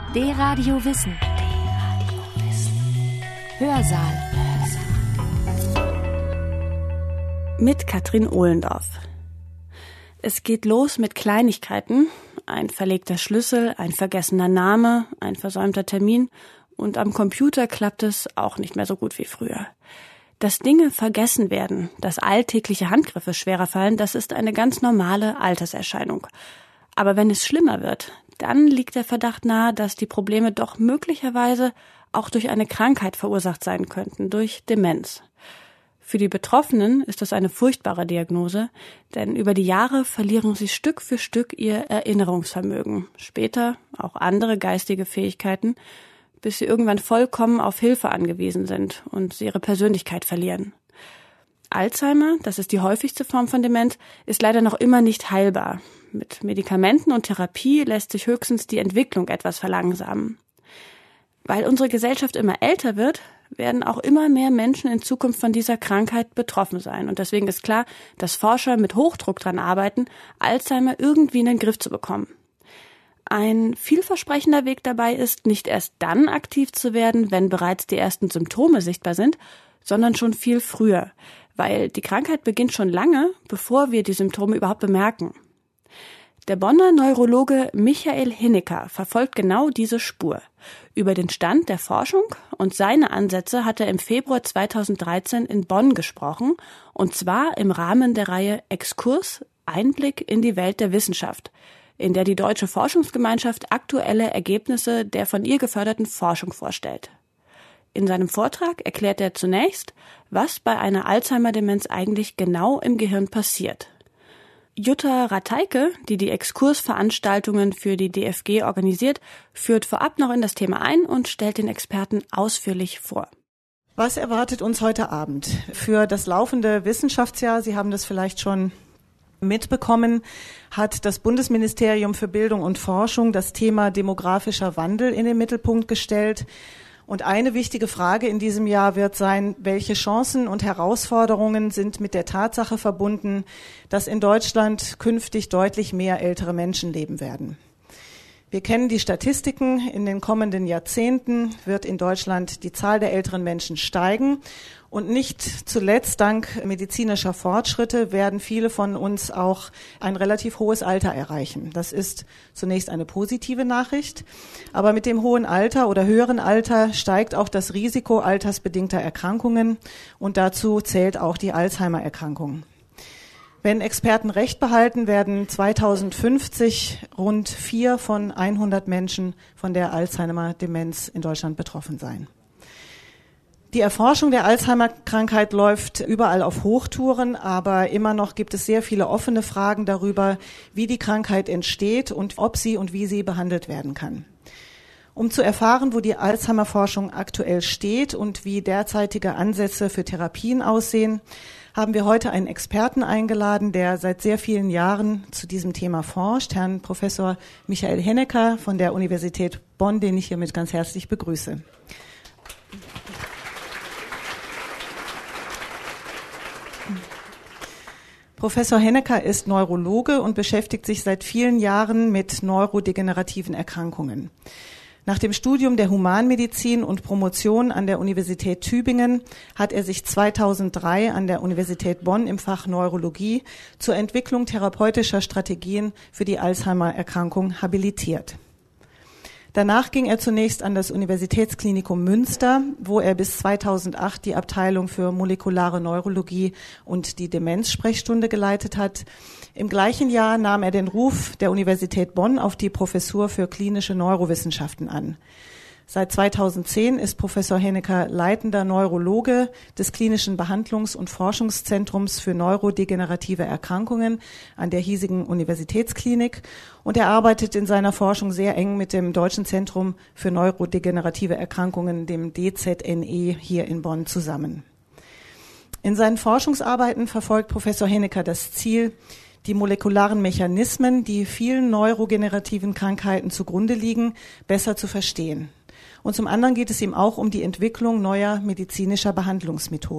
D-Radio Wissen. Hörsaal. Mit Katrin Ohlendorf. Es geht los mit Kleinigkeiten. Ein verlegter Schlüssel, ein vergessener Name, ein versäumter Termin. Und am Computer klappt es auch nicht mehr so gut wie früher. Dass Dinge vergessen werden, dass alltägliche Handgriffe schwerer fallen, das ist eine ganz normale Alterserscheinung. Aber wenn es schlimmer wird, dann liegt der Verdacht nahe, dass die Probleme doch möglicherweise auch durch eine Krankheit verursacht sein könnten, durch Demenz. Für die Betroffenen ist das eine furchtbare Diagnose, denn über die Jahre verlieren sie Stück für Stück ihr Erinnerungsvermögen, später auch andere geistige Fähigkeiten, bis sie irgendwann vollkommen auf Hilfe angewiesen sind und sie ihre Persönlichkeit verlieren. Alzheimer, das ist die häufigste Form von Demenz, ist leider noch immer nicht heilbar. Mit Medikamenten und Therapie lässt sich höchstens die Entwicklung etwas verlangsamen. Weil unsere Gesellschaft immer älter wird, werden auch immer mehr Menschen in Zukunft von dieser Krankheit betroffen sein. Und deswegen ist klar, dass Forscher mit Hochdruck daran arbeiten, Alzheimer irgendwie in den Griff zu bekommen. Ein vielversprechender Weg dabei ist, nicht erst dann aktiv zu werden, wenn bereits die ersten Symptome sichtbar sind, sondern schon viel früher. Weil die Krankheit beginnt schon lange, bevor wir die Symptome überhaupt bemerken. Der Bonner Neurologe Michael Hinecker verfolgt genau diese Spur. Über den Stand der Forschung und seine Ansätze hat er im Februar 2013 in Bonn gesprochen, und zwar im Rahmen der Reihe Exkurs – Einblick in die Welt der Wissenschaft, in der die Deutsche Forschungsgemeinschaft aktuelle Ergebnisse der von ihr geförderten Forschung vorstellt. In seinem Vortrag erklärt er zunächst, was bei einer Alzheimer-Demenz eigentlich genau im Gehirn passiert. Jutta Rateike, die Exkursveranstaltungen für die DFG organisiert, führt vorab noch in das Thema ein und stellt den Experten ausführlich vor. Was erwartet uns heute Abend? Für das laufende Wissenschaftsjahr, Sie haben das vielleicht schon mitbekommen, hat das Bundesministerium für Bildung und Forschung das Thema demografischer Wandel in den Mittelpunkt gestellt. Und eine wichtige Frage in diesem Jahr wird sein, welche Chancen und Herausforderungen sind mit der Tatsache verbunden, dass in Deutschland künftig deutlich mehr ältere Menschen leben werden. Wir kennen die Statistiken. In den kommenden Jahrzehnten wird in Deutschland die Zahl der älteren Menschen steigen. Und nicht zuletzt dank medizinischer Fortschritte werden viele von uns auch ein relativ hohes Alter erreichen. Das ist zunächst eine positive Nachricht. Aber mit dem hohen Alter oder höheren Alter steigt auch das Risiko altersbedingter Erkrankungen. Und dazu zählt auch die Alzheimer-Erkrankung. Wenn Experten recht behalten, werden 2050 rund 4 von 100 Menschen von der Alzheimer-Demenz in Deutschland betroffen sein. Die Erforschung der Alzheimer-Krankheit läuft überall auf Hochtouren, aber immer noch gibt es sehr viele offene Fragen darüber, wie die Krankheit entsteht und ob sie und wie sie behandelt werden kann. Um zu erfahren, wo die Alzheimer-Forschung aktuell steht und wie derzeitige Ansätze für Therapien aussehen, haben wir heute einen Experten eingeladen, der seit sehr vielen Jahren zu diesem Thema forscht, Herrn Professor Michael Hinecker von der Universität Bonn, den ich hiermit ganz herzlich begrüße. Professor Hinecker ist Neurologe und beschäftigt sich seit vielen Jahren mit neurodegenerativen Erkrankungen. Nach dem Studium der Humanmedizin und Promotion an der Universität Tübingen hat er sich 2003 an der Universität Bonn im Fach Neurologie zur Entwicklung therapeutischer Strategien für die Alzheimer-Erkrankung habilitiert. Danach ging er zunächst an das Universitätsklinikum Münster, wo er bis 2008 die Abteilung für molekulare Neurologie und die Demenzsprechstunde geleitet hat. Im gleichen Jahr nahm er den Ruf der Universität Bonn auf die Professur für klinische Neurowissenschaften an. Seit 2010 ist Professor Hinecker leitender Neurologe des Klinischen Behandlungs- und Forschungszentrums für neurodegenerative Erkrankungen an der hiesigen Universitätsklinik, und er arbeitet in seiner Forschung sehr eng mit dem Deutschen Zentrum für neurodegenerative Erkrankungen, dem DZNE, hier in Bonn zusammen. In seinen Forschungsarbeiten verfolgt Professor Hinecker das Ziel, die molekularen Mechanismen, die vielen neurogenerativen Krankheiten zugrunde liegen, besser zu verstehen. Und zum anderen geht es ihm auch um die Entwicklung neuer medizinischer Behandlungsmethoden.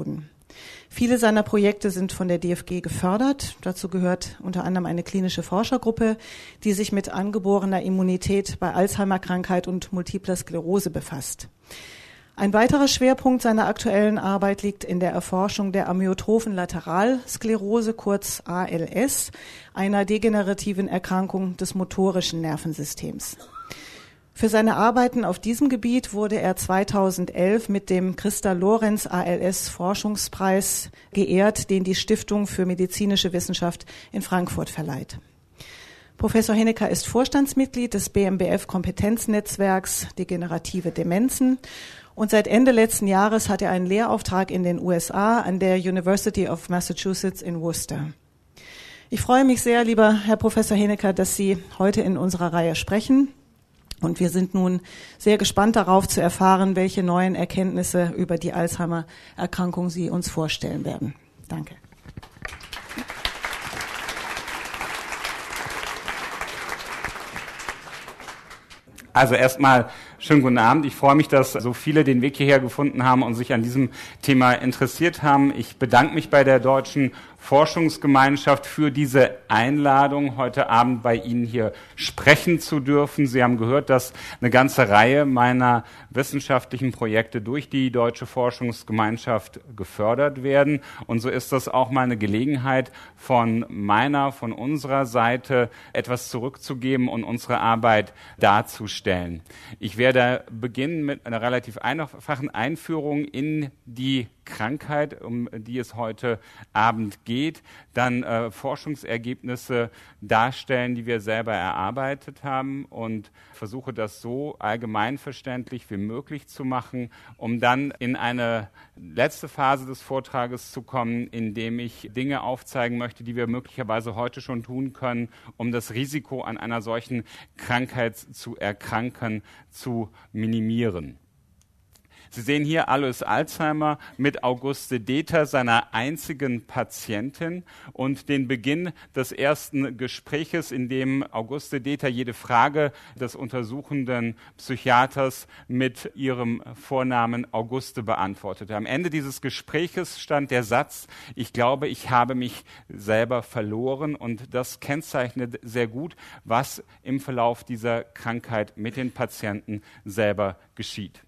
Viele seiner Projekte sind von der DFG gefördert. Dazu gehört unter anderem eine klinische Forschergruppe, die sich mit angeborener Immunität bei Alzheimer-Krankheit und multipler Sklerose befasst. Ein weiterer Schwerpunkt seiner aktuellen Arbeit liegt in der Erforschung der amyotrophen Lateralsklerose, kurz ALS, einer degenerativen Erkrankung des motorischen Nervensystems. Für seine Arbeiten auf diesem Gebiet wurde er 2011 mit dem Christa Lorenz ALS Forschungspreis geehrt, den die Stiftung für medizinische Wissenschaft in Frankfurt verleiht. Professor Hennecker ist Vorstandsmitglied des BMBF Kompetenznetzwerks Degenerative Demenzen und seit Ende letzten Jahres hat er einen Lehrauftrag in den USA an der University of Massachusetts in Worcester. Ich freue mich sehr, lieber Herr Professor Hennecker, dass Sie heute in unserer Reihe sprechen. Und wir sind nun sehr gespannt darauf zu erfahren, welche neuen Erkenntnisse über die Alzheimer-Erkrankung Sie uns vorstellen werden. Danke. Also erstmal schönen guten Abend. Ich freue mich, dass so viele den Weg hierher gefunden haben und sich an diesem Thema interessiert haben. Ich bedanke mich bei der Deutschen Forschungsgemeinschaft für diese Einladung, heute Abend bei Ihnen hier sprechen zu dürfen. Sie haben gehört, dass eine ganze Reihe meiner wissenschaftlichen Projekte durch die Deutsche Forschungsgemeinschaft gefördert werden. Und so ist das auch mal eine Gelegenheit von unserer Seite etwas zurückzugeben und unsere Arbeit darzustellen. Ich werde beginnen mit einer relativ einfachen Einführung in die Krankheit, um die es heute Abend geht, dann Forschungsergebnisse darstellen, die wir selber erarbeitet haben und versuche das so allgemeinverständlich wie möglich zu machen, um dann in eine letzte Phase des Vortrages zu kommen, in dem ich Dinge aufzeigen möchte, die wir möglicherweise heute schon tun können, um das Risiko an einer solchen Krankheit zu erkranken zu minimieren. Sie sehen hier Alois Alzheimer mit Auguste Deter, seiner einzigen Patientin, und den Beginn des ersten Gespräches, in dem Auguste Deter jede Frage des untersuchenden Psychiaters mit ihrem Vornamen Auguste beantwortete. Am Ende dieses Gespräches stand der Satz: Ich glaube, ich habe mich selber verloren, und das kennzeichnet sehr gut, was im Verlauf dieser Krankheit mit den Patienten selber geschieht.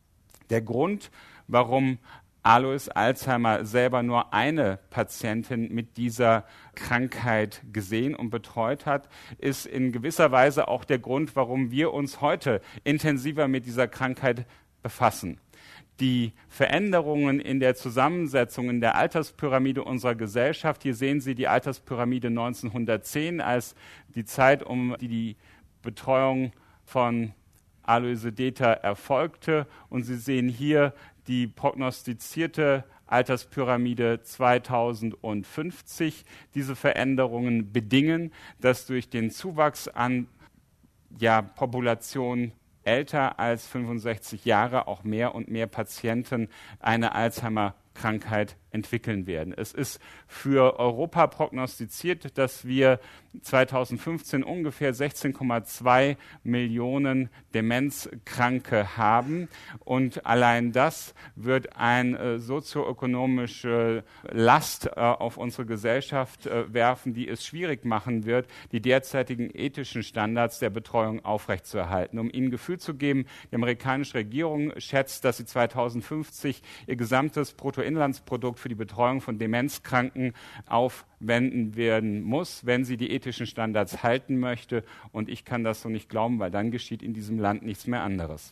Der Grund, warum Alois Alzheimer selber nur eine Patientin mit dieser Krankheit gesehen und betreut hat, ist in gewisser Weise auch der Grund, warum wir uns heute intensiver mit dieser Krankheit befassen. Die Veränderungen in der Zusammensetzung in der Alterspyramide unserer Gesellschaft, hier sehen Sie die Alterspyramide 1910 als die Zeit, um die Betreuung von Alois Deter erfolgte, und Sie sehen hier die prognostizierte Alterspyramide 2050. Diese Veränderungen bedingen, dass durch den Zuwachs an Population älter als 65 Jahre auch mehr und mehr Patienten eine Alzheimer-Krankheit entwickeln werden. Es ist für Europa prognostiziert, dass wir 2015 ungefähr 16,2 Millionen Demenzkranke haben, und allein das wird eine sozioökonomische Last auf unsere Gesellschaft werfen, die es schwierig machen wird, die derzeitigen ethischen Standards der Betreuung aufrechtzuerhalten. Um Ihnen ein Gefühl zu geben, die amerikanische Regierung schätzt, dass sie 2050 ihr gesamtes Bruttoinlandsprodukt für die Betreuung von Demenzkranken aufwenden werden muss, wenn sie die ethischen Standards halten möchte. Und ich kann das so nicht glauben, weil dann geschieht in diesem Land nichts mehr anderes.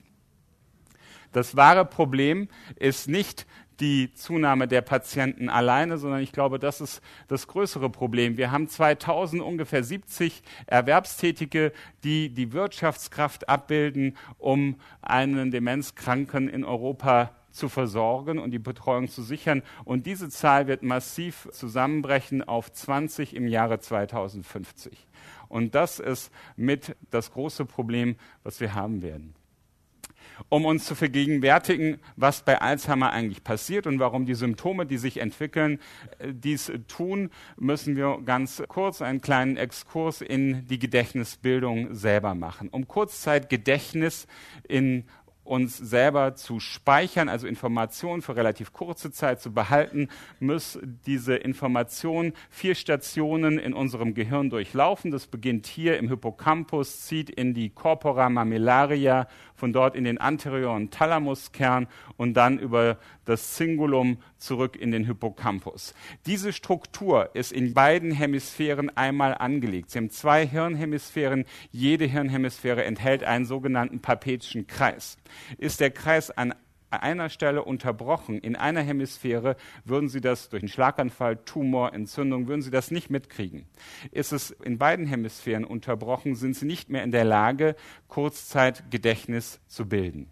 Das wahre Problem ist nicht die Zunahme der Patienten alleine, sondern ich glaube, das ist das größere Problem. Wir haben 2000 ungefähr 70 Erwerbstätige, die die Wirtschaftskraft abbilden, um einen Demenzkranken in Europa zu versorgen und die Betreuung zu sichern. Und diese Zahl wird massiv zusammenbrechen auf 20 im Jahre 2050. Und das ist mit das große Problem, was wir haben werden. Um uns zu vergegenwärtigen, was bei Alzheimer eigentlich passiert und warum die Symptome, die sich entwickeln, dies tun, müssen wir ganz kurz einen kleinen Exkurs in die Gedächtnisbildung selber machen. Um Kurzzeitgedächtnis in uns selber zu speichern, also Informationen für relativ kurze Zeit zu behalten, muss diese Information 4 Stationen in unserem Gehirn durchlaufen. Das beginnt hier im Hippocampus, zieht in die Corpora mammillaria, von dort in den anterioren Thalamuskern und dann über das Cingulum zurück in den Hippocampus. Diese Struktur ist in beiden Hemisphären einmal angelegt. Sie haben 2 Hirnhemisphären. Jede Hirnhemisphäre enthält einen sogenannten Papetschen Kreis. Ist der Kreis an einer Stelle unterbrochen, in einer Hemisphäre, würden Sie das durch einen Schlaganfall, Tumor, Entzündung, würden Sie das nicht mitkriegen. Ist es in beiden Hemisphären unterbrochen, sind Sie nicht mehr in der Lage, Kurzzeitgedächtnis zu bilden.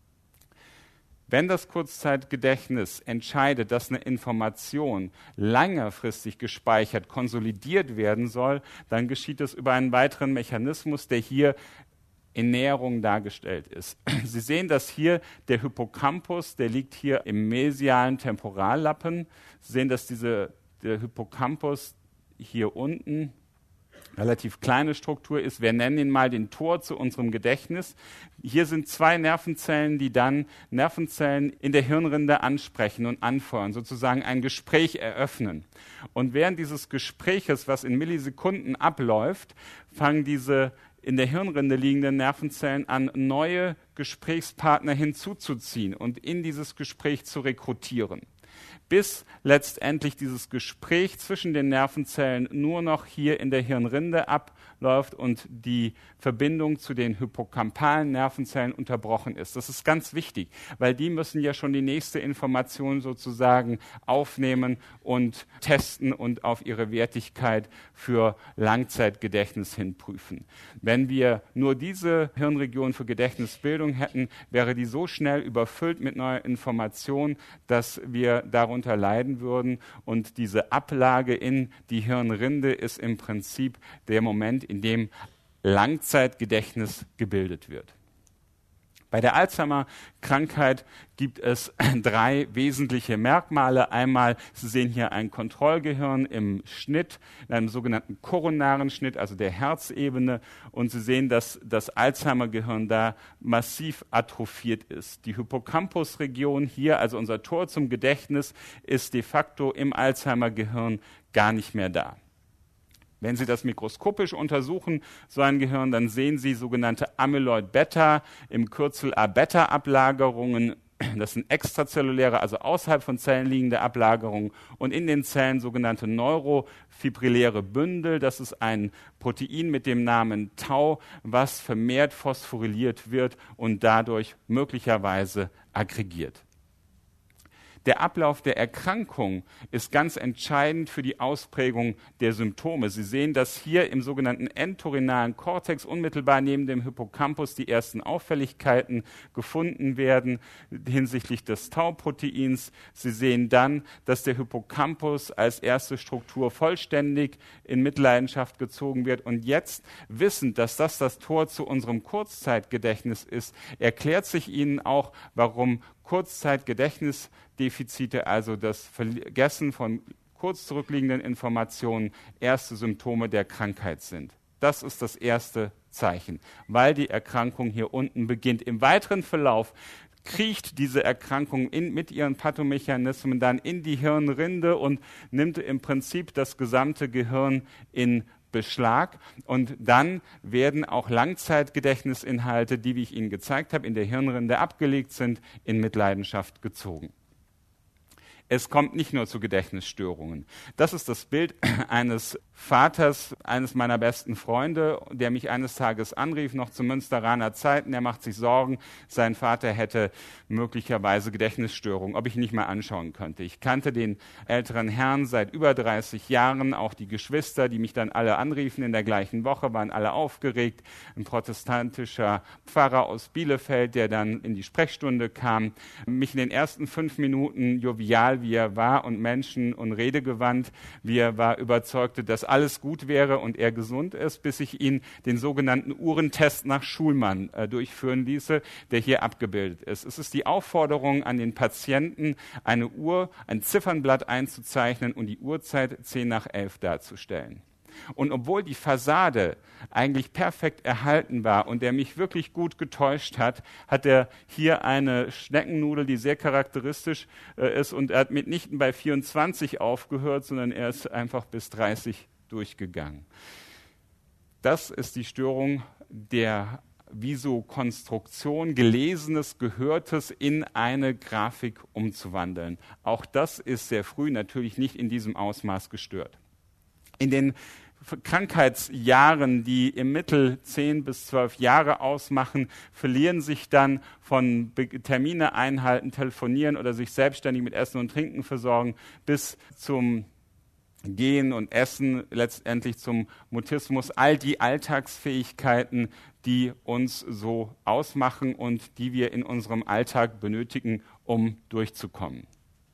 Wenn das Kurzzeitgedächtnis entscheidet, dass eine Information längerfristig gespeichert, konsolidiert werden soll, dann geschieht es über einen weiteren Mechanismus, der hier in Näherung dargestellt ist. Sie sehen, dass hier der Hippocampus, der liegt hier im mesialen Temporallappen. Sie sehen, dass der Hippocampus hier unten relativ kleine Struktur ist. Wir nennen ihn mal den Tor zu unserem Gedächtnis. Hier sind 2 Nervenzellen, die dann Nervenzellen in der Hirnrinde ansprechen und anfeuern, sozusagen ein Gespräch eröffnen. Und während dieses Gespräches, was in Millisekunden abläuft, fangen diese in der Hirnrinde liegenden Nervenzellen an, neue Gesprächspartner hinzuzuziehen und in dieses Gespräch zu rekrutieren. Bis letztendlich dieses Gespräch zwischen den Nervenzellen nur noch hier in der Hirnrinde abläuft und die Verbindung zu den hippocampalen Nervenzellen unterbrochen ist. Das ist ganz wichtig, weil die müssen ja schon die nächste Information sozusagen aufnehmen und testen und auf ihre Wertigkeit für Langzeitgedächtnis hinprüfen. Wenn wir nur diese Hirnregion für Gedächtnisbildung hätten, wäre die so schnell überfüllt mit neuer Information, dass wir darunter leiden würden. Und diese Ablage in die Hirnrinde ist im Prinzip der Moment, in dem Langzeitgedächtnis gebildet wird. Bei der Alzheimer-Krankheit gibt es 3 wesentliche Merkmale. Einmal, Sie sehen hier ein Kontrollgehirn im Schnitt, in einem sogenannten koronaren Schnitt, also der Herzebene. Und Sie sehen, dass das Alzheimer-Gehirn da massiv atrophiert ist. Die Hippocampus-Region hier, also unser Tor zum Gedächtnis, ist de facto im Alzheimer-Gehirn gar nicht mehr da. Wenn Sie das mikroskopisch untersuchen, so ein Gehirn, dann sehen Sie sogenannte Amyloid-Beta, im Kürzel A-Beta-Ablagerungen. Das sind extrazelluläre, also außerhalb von Zellen liegende Ablagerungen. Und in den Zellen sogenannte neurofibrilläre Bündel. Das ist ein Protein mit dem Namen Tau, was vermehrt phosphoryliert wird und dadurch möglicherweise aggregiert. Der Ablauf der Erkrankung ist ganz entscheidend für die Ausprägung der Symptome. Sie sehen, dass hier im sogenannten entorhinalen Kortex unmittelbar neben dem Hippocampus die ersten Auffälligkeiten gefunden werden hinsichtlich des Tau-Proteins. Sie sehen dann, dass der Hippocampus als erste Struktur vollständig in Mitleidenschaft gezogen wird. Und jetzt, wissend, dass das Tor zu unserem Kurzzeitgedächtnis ist, erklärt sich Ihnen auch, warum Kurzzeitgedächtnisdefizite, also das Vergessen von kurz zurückliegenden Informationen, erste Symptome der Krankheit sind. Das ist das erste Zeichen, weil die Erkrankung hier unten beginnt. Im weiteren Verlauf kriecht diese Erkrankung mit ihren Pathomechanismen dann in die Hirnrinde und nimmt im Prinzip das gesamte Gehirn in Beschlag, und dann werden auch Langzeitgedächtnisinhalte, die, wie ich Ihnen gezeigt habe, in der Hirnrinde abgelegt sind, in Mitleidenschaft gezogen. Es kommt nicht nur zu Gedächtnisstörungen. Das ist das Bild eines Vaters, eines meiner besten Freunde, der mich eines Tages anrief, noch zu Münsteraner Zeiten. Er macht sich Sorgen, sein Vater hätte möglicherweise Gedächtnisstörungen, ob ich ihn nicht mal anschauen könnte. Ich kannte den älteren Herrn seit über 30 Jahren, auch die Geschwister, die mich dann alle anriefen in der gleichen Woche, waren alle aufgeregt. Ein protestantischer Pfarrer aus Bielefeld, der dann in die Sprechstunde kam, mich in den ersten 5 Minuten jovial, wie er war und menschen- und redegewandt, wie er war, überzeugte, dass alles gut wäre und er gesund ist, bis ich ihn den sogenannten Uhrentest nach Schulmann durchführen ließe, der hier abgebildet ist. Es ist die Aufforderung an den Patienten, eine Uhr, ein Ziffernblatt einzuzeichnen und die Uhrzeit 10 nach 11 darzustellen. Und obwohl die Fassade eigentlich perfekt erhalten war und der mich wirklich gut getäuscht hat, hat er hier eine Schneckennudel, die sehr charakteristisch ist, und er hat mitnichten bei 24 aufgehört, sondern er ist einfach bis 30 durchgegangen. Das ist die Störung der Visokonstruktion, Gelesenes, Gehörtes in eine Grafik umzuwandeln. Auch das ist sehr früh natürlich nicht in diesem Ausmaß gestört. In den Krankheitsjahren, die im Mittel 10 bis 12 Jahre ausmachen, verlieren sich dann von Termine einhalten, telefonieren oder sich selbstständig mit Essen und Trinken versorgen bis zum Gehen und Essen, letztendlich zum Mutismus, all die Alltagsfähigkeiten, die uns so ausmachen und die wir in unserem Alltag benötigen, um durchzukommen.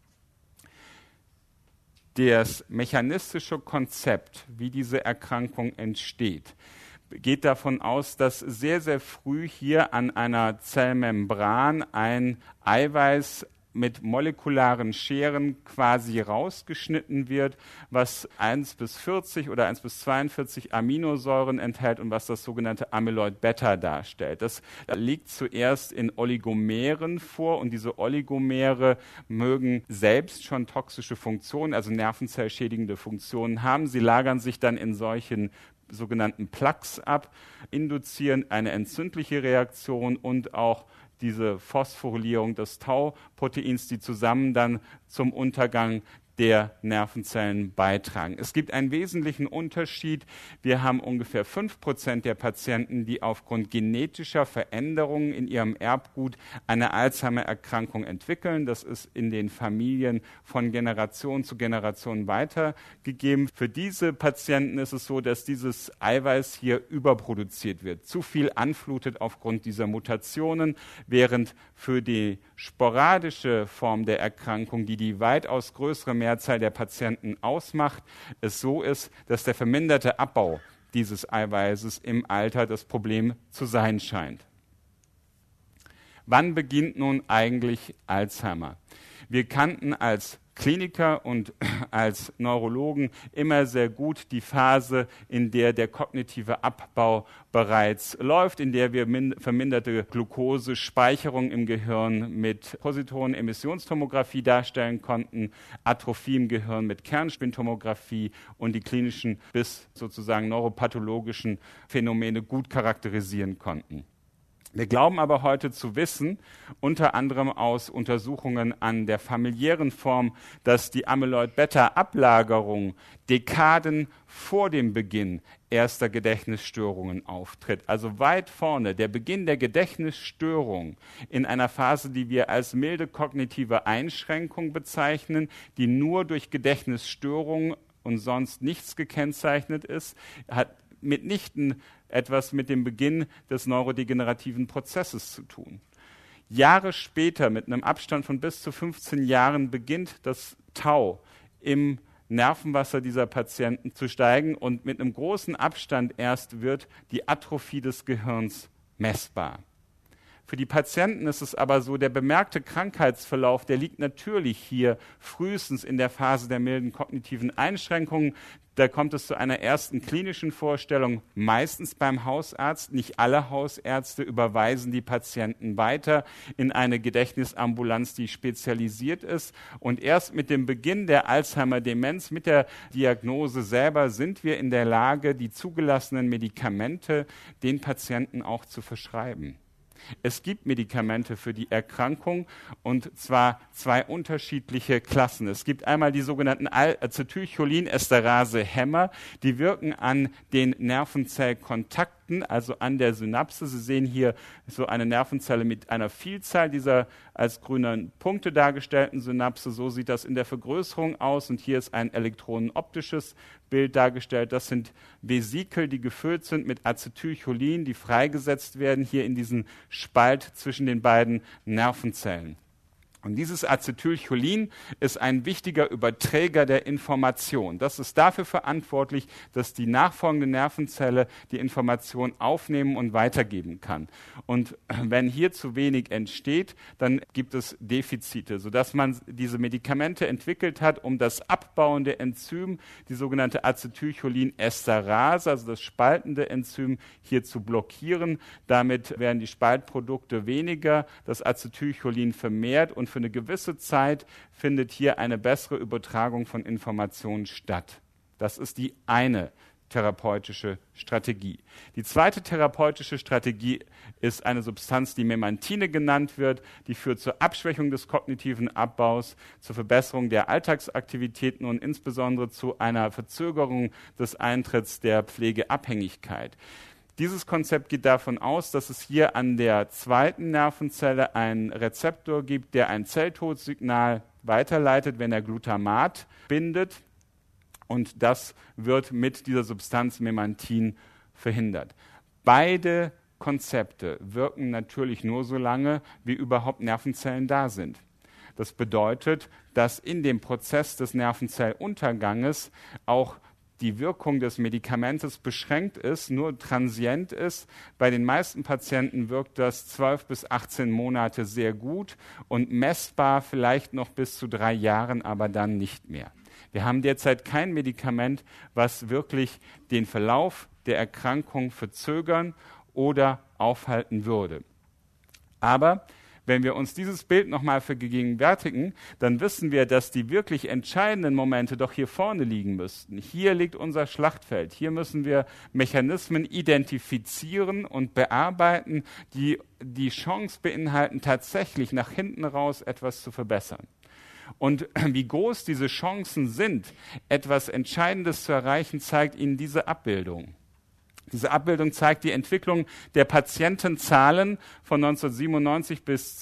Das mechanistische Konzept, wie diese Erkrankung entsteht, geht davon aus, dass sehr, sehr früh hier an einer Zellmembran ein Eiweiß mit molekularen Scheren quasi rausgeschnitten wird, was 1 bis 40 oder 1 bis 42 Aminosäuren enthält und was das sogenannte Amyloid-Beta darstellt. Das liegt zuerst in Oligomeren vor und diese Oligomere mögen selbst schon toxische Funktionen, also nervenzellschädigende Funktionen haben. Sie lagern sich dann in solchen sogenannten Plaques ab, induzieren eine entzündliche Reaktion und auch diese Phosphorylierung des Tau-Proteins, die zusammen dann zum Untergang der Nervenzellen beitragen. Es gibt einen wesentlichen Unterschied. Wir haben ungefähr 5% der Patienten, die aufgrund genetischer Veränderungen in ihrem Erbgut eine Alzheimer-Erkrankung entwickeln. Das ist in den Familien von Generation zu Generation weitergegeben. Für diese Patienten ist es so, dass dieses Eiweiß hier überproduziert wird, zu viel anflutet aufgrund dieser Mutationen, während für die sporadische Form der Erkrankung, die weitaus größere Mehrzahl der Patienten ausmacht, es so ist, dass der verminderte Abbau dieses Eiweißes im Alter das Problem zu sein scheint. Wann beginnt nun eigentlich Alzheimer? Wir kannten als Kliniker und als Neurologen immer sehr gut die Phase, in der der kognitive Abbau bereits läuft, in der wir verminderte Glukosespeicherung im Gehirn mit Positronen-Emissionstomographie darstellen konnten, Atrophie im Gehirn mit Kernspintomographie und die klinischen bis sozusagen neuropathologischen Phänomene gut charakterisieren konnten. Wir glauben aber heute zu wissen, unter anderem aus Untersuchungen an der familiären Form, dass die Amyloid-Beta-Ablagerung Dekaden vor dem Beginn erster Gedächtnisstörungen auftritt. Also weit vorne, der Beginn der Gedächtnisstörung in einer Phase, die wir als milde kognitive Einschränkung bezeichnen, die nur durch Gedächtnisstörung und sonst nichts gekennzeichnet ist, hat mitnichten etwas mit dem Beginn des neurodegenerativen Prozesses zu tun. Jahre später, mit einem Abstand von bis zu 15 Jahren, beginnt das Tau im Nervenwasser dieser Patienten zu steigen und mit einem großen Abstand erst wird die Atrophie des Gehirns messbar. Für die Patienten ist es aber so, der bemerkte Krankheitsverlauf, der liegt natürlich hier frühestens in der Phase der milden kognitiven Einschränkungen. Da kommt es zu einer ersten klinischen Vorstellung, meistens beim Hausarzt. Nicht alle Hausärzte überweisen die Patienten weiter in eine Gedächtnisambulanz, die spezialisiert ist. Und erst mit dem Beginn der Alzheimer-Demenz, mit der Diagnose selber, sind wir in der Lage, die zugelassenen Medikamente den Patienten auch zu verschreiben. Es gibt Medikamente für die Erkrankung und zwar 2 unterschiedliche Klassen. Es gibt einmal die sogenannten Acetylcholinesterase-Hämmer, die wirken an den Nervenzellkontakten, also an der Synapse. Sie sehen hier so eine Nervenzelle mit einer Vielzahl dieser als grüne Punkte dargestellten Synapse. So sieht das in der Vergrößerung aus und hier ist ein elektronenoptisches Bild dargestellt. Das sind Vesikel, die gefüllt sind mit Acetylcholin, die freigesetzt werden hier in diesen Spalt zwischen den beiden Nervenzellen. Und dieses Acetylcholin ist ein wichtiger Überträger der Information. Das ist dafür verantwortlich, dass die nachfolgende Nervenzelle die Information aufnehmen und weitergeben kann. Und wenn hier zu wenig entsteht, dann gibt es Defizite, sodass man diese Medikamente entwickelt hat, um das abbauende Enzym, die sogenannte Acetylcholinesterase, also das spaltende Enzym, hier zu blockieren. Damit werden die Spaltprodukte weniger, das Acetylcholin vermehrt und für eine gewisse Zeit findet hier eine bessere Übertragung von Informationen statt. Das ist die eine therapeutische Strategie. Die zweite therapeutische Strategie ist eine Substanz, die Memantine genannt wird. Die führt zur Abschwächung des kognitiven Abbaus, zur Verbesserung der Alltagsaktivitäten und insbesondere zu einer Verzögerung des Eintritts der Pflegeabhängigkeit. Dieses Konzept geht davon aus, dass es hier an der zweiten Nervenzelle einen Rezeptor gibt, der ein Zelltodsignal weiterleitet, wenn er Glutamat bindet. Und das wird mit dieser Substanz Memantin verhindert. Beide Konzepte wirken natürlich nur so lange, wie überhaupt Nervenzellen da sind. Das bedeutet, dass in dem Prozess des Nervenzellunterganges auch die Wirkung des Medikamentes beschränkt ist, nur transient ist. Bei den meisten Patienten wirkt das 12 bis 18 Monate sehr gut und messbar vielleicht noch bis zu 3 Jahren, aber dann nicht mehr. Wir haben derzeit kein Medikament, was wirklich den Verlauf der Erkrankung verzögern oder aufhalten würde. Aber wenn wir uns dieses Bild nochmal vergegenwärtigen, dann wissen wir, dass die wirklich entscheidenden Momente doch hier vorne liegen müssten. Hier liegt unser Schlachtfeld. Hier müssen wir Mechanismen identifizieren und bearbeiten, die die Chance beinhalten, tatsächlich nach hinten raus etwas zu verbessern. Und wie groß diese Chancen sind, etwas Entscheidendes zu erreichen, zeigt Ihnen diese Abbildung. Diese Abbildung zeigt die Entwicklung der Patientenzahlen von 1997 bis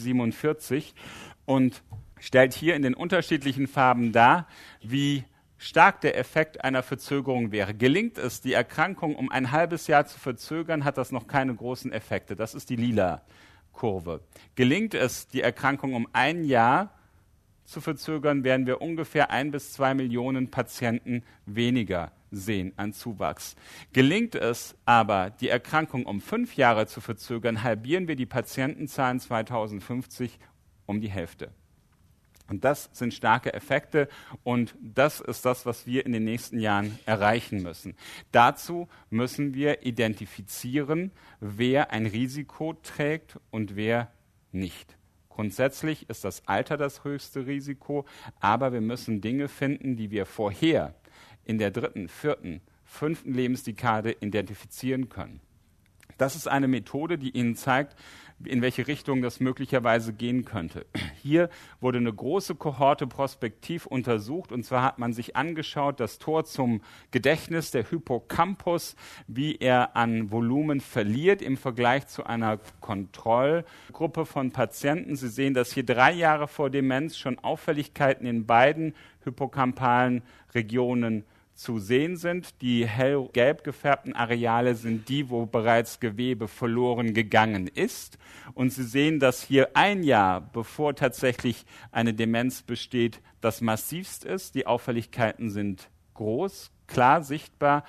2047 und stellt hier in den unterschiedlichen Farben dar, wie stark der Effekt einer Verzögerung wäre. Gelingt es, die Erkrankung um ein halbes Jahr zu verzögern, hat das noch keine großen Effekte. Das ist die lila Kurve. Gelingt es, die Erkrankung um ein Jahr zu verzögern, werden wir ungefähr 1 bis 2 Millionen Patienten weniger sehen an Zuwachs. Gelingt es aber, die Erkrankung um 5 Jahre zu verzögern, halbieren wir die Patientenzahlen 2050 um die Hälfte. Und das sind starke Effekte und das ist das, was wir in den nächsten Jahren erreichen müssen. Dazu müssen wir identifizieren, wer ein Risiko trägt und wer nicht. Grundsätzlich ist das Alter das höchste Risiko, aber wir müssen Dinge finden, die wir vorher in der 3., 4., 5. Lebensdekade identifizieren können. Das ist eine Methode, die Ihnen zeigt, in welche Richtung das möglicherweise gehen könnte. Hier wurde eine große Kohorte prospektiv untersucht, und zwar hat man sich angeschaut, das Tor zum Gedächtnis, der Hippocampus, wie er an Volumen verliert im Vergleich zu einer Kontrollgruppe von Patienten. Sie sehen, dass hier 3 Jahre vor Demenz schon Auffälligkeiten in beiden hippocampalen Regionen zu sehen sind. Die hellgelb gefärbten Areale sind die, wo bereits Gewebe verloren gegangen ist. Und Sie sehen, dass hier 1 Jahr, bevor tatsächlich eine Demenz besteht, das massivst ist. Die Auffälligkeiten sind groß, klar sichtbar.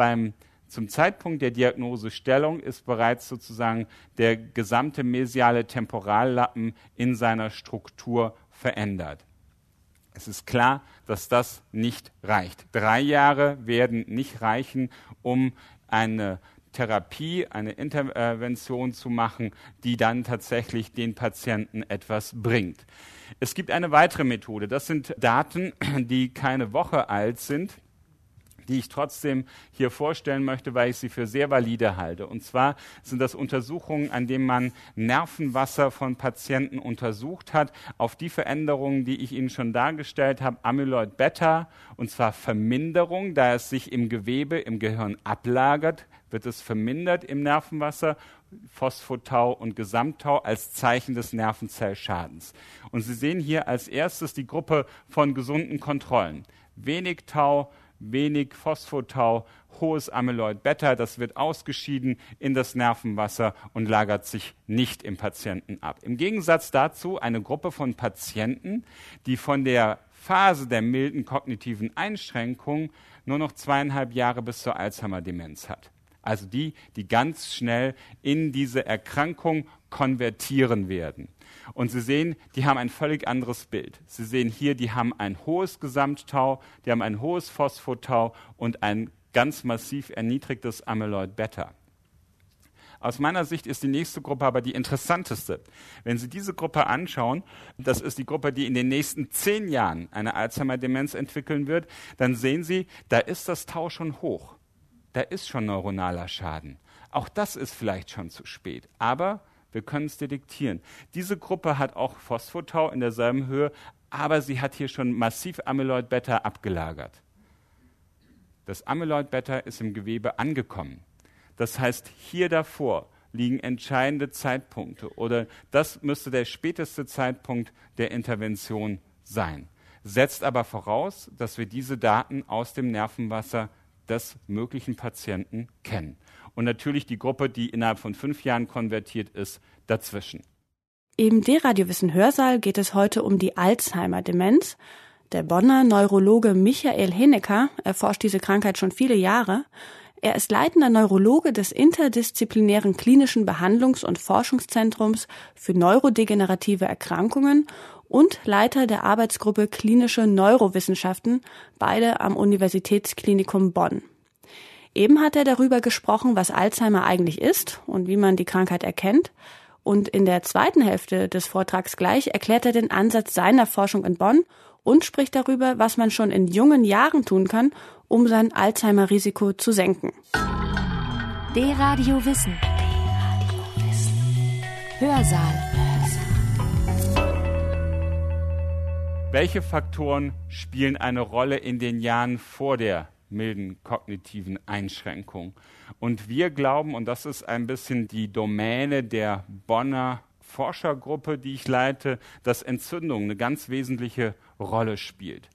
Zum Zeitpunkt der Diagnosestellung ist bereits sozusagen der gesamte mesiale Temporallappen in seiner Struktur verändert. Es ist klar, dass das nicht reicht. 3 Jahre werden nicht reichen, um eine Therapie, eine Intervention zu machen, die dann tatsächlich den Patienten etwas bringt. Es gibt eine weitere Methode. Das sind Daten, die keine Woche alt sind, die ich trotzdem hier vorstellen möchte, weil ich sie für sehr valide halte. Und zwar sind das Untersuchungen, an denen man Nervenwasser von Patienten untersucht hat, auf die Veränderungen, die ich Ihnen schon dargestellt habe, Amyloid Beta, und zwar Verminderung, da es sich im Gewebe, im Gehirn ablagert, wird es vermindert im Nervenwasser, Phosphotau und Gesamttau als Zeichen des Nervenzellschadens. Und Sie sehen hier als erstes die Gruppe von gesunden Kontrollen. Wenig Tau, wenig Phosphotau, hohes Amyloid-Beta, das wird ausgeschieden in das Nervenwasser und lagert sich nicht im Patienten ab. Im Gegensatz dazu eine Gruppe von Patienten, die von der Phase der milden kognitiven Einschränkung nur noch 2,5 Jahre bis zur Alzheimer-Demenz hat. Also die ganz schnell in diese Erkrankung konvertieren werden. Und Sie sehen, die haben ein völlig anderes Bild. Sie sehen hier, die haben ein hohes Gesamttau, die haben ein hohes Phosphotau und ein ganz massiv erniedrigtes Amyloid-Beta. Aus meiner Sicht ist die nächste Gruppe aber die interessanteste. Wenn Sie diese Gruppe anschauen, das ist die Gruppe, die in den nächsten 10 Jahren eine Alzheimer-Demenz entwickeln wird, dann sehen Sie, da ist das Tau schon hoch. Da ist schon neuronaler Schaden. Auch das ist vielleicht schon zu spät. Aber wir können es detektieren. Diese Gruppe hat auch Phosphotau in derselben Höhe, aber sie hat hier schon massiv Amyloid-Beta abgelagert. Das Amyloid-Beta ist im Gewebe angekommen. Das heißt, hier davor liegen entscheidende Zeitpunkte oder das müsste der späteste Zeitpunkt der Intervention sein. Setzt aber voraus, dass wir diese Daten aus dem Nervenwasser des möglichen Patienten kennen. Und natürlich die Gruppe, die innerhalb von 5 Jahren konvertiert ist, dazwischen. Im D-Radio-Wissen Hörsaal geht es heute um die Alzheimer-Demenz. Der Bonner Neurologe Michael Henecker erforscht diese Krankheit schon viele Jahre. Er ist leitender Neurologe des interdisziplinären klinischen Behandlungs- und Forschungszentrums für neurodegenerative Erkrankungen und Leiter der Arbeitsgruppe Klinische Neurowissenschaften, beide am Universitätsklinikum Bonn. Eben hat er darüber gesprochen, was Alzheimer eigentlich ist und wie man die Krankheit erkennt. Und in der zweiten Hälfte des Vortrags gleich erklärt er den Ansatz seiner Forschung in Bonn und spricht darüber, was man schon in jungen Jahren tun kann, um sein Alzheimer-Risiko zu senken. D-Radio Wissen. Hörsaal. Welche Faktoren spielen eine Rolle in den Jahren vor der milden kognitiven Einschränkung? Und wir glauben, und das ist ein bisschen die Domäne der Bonner Forschergruppe, die ich leite, dass Entzündung eine ganz wesentliche Rolle spielt.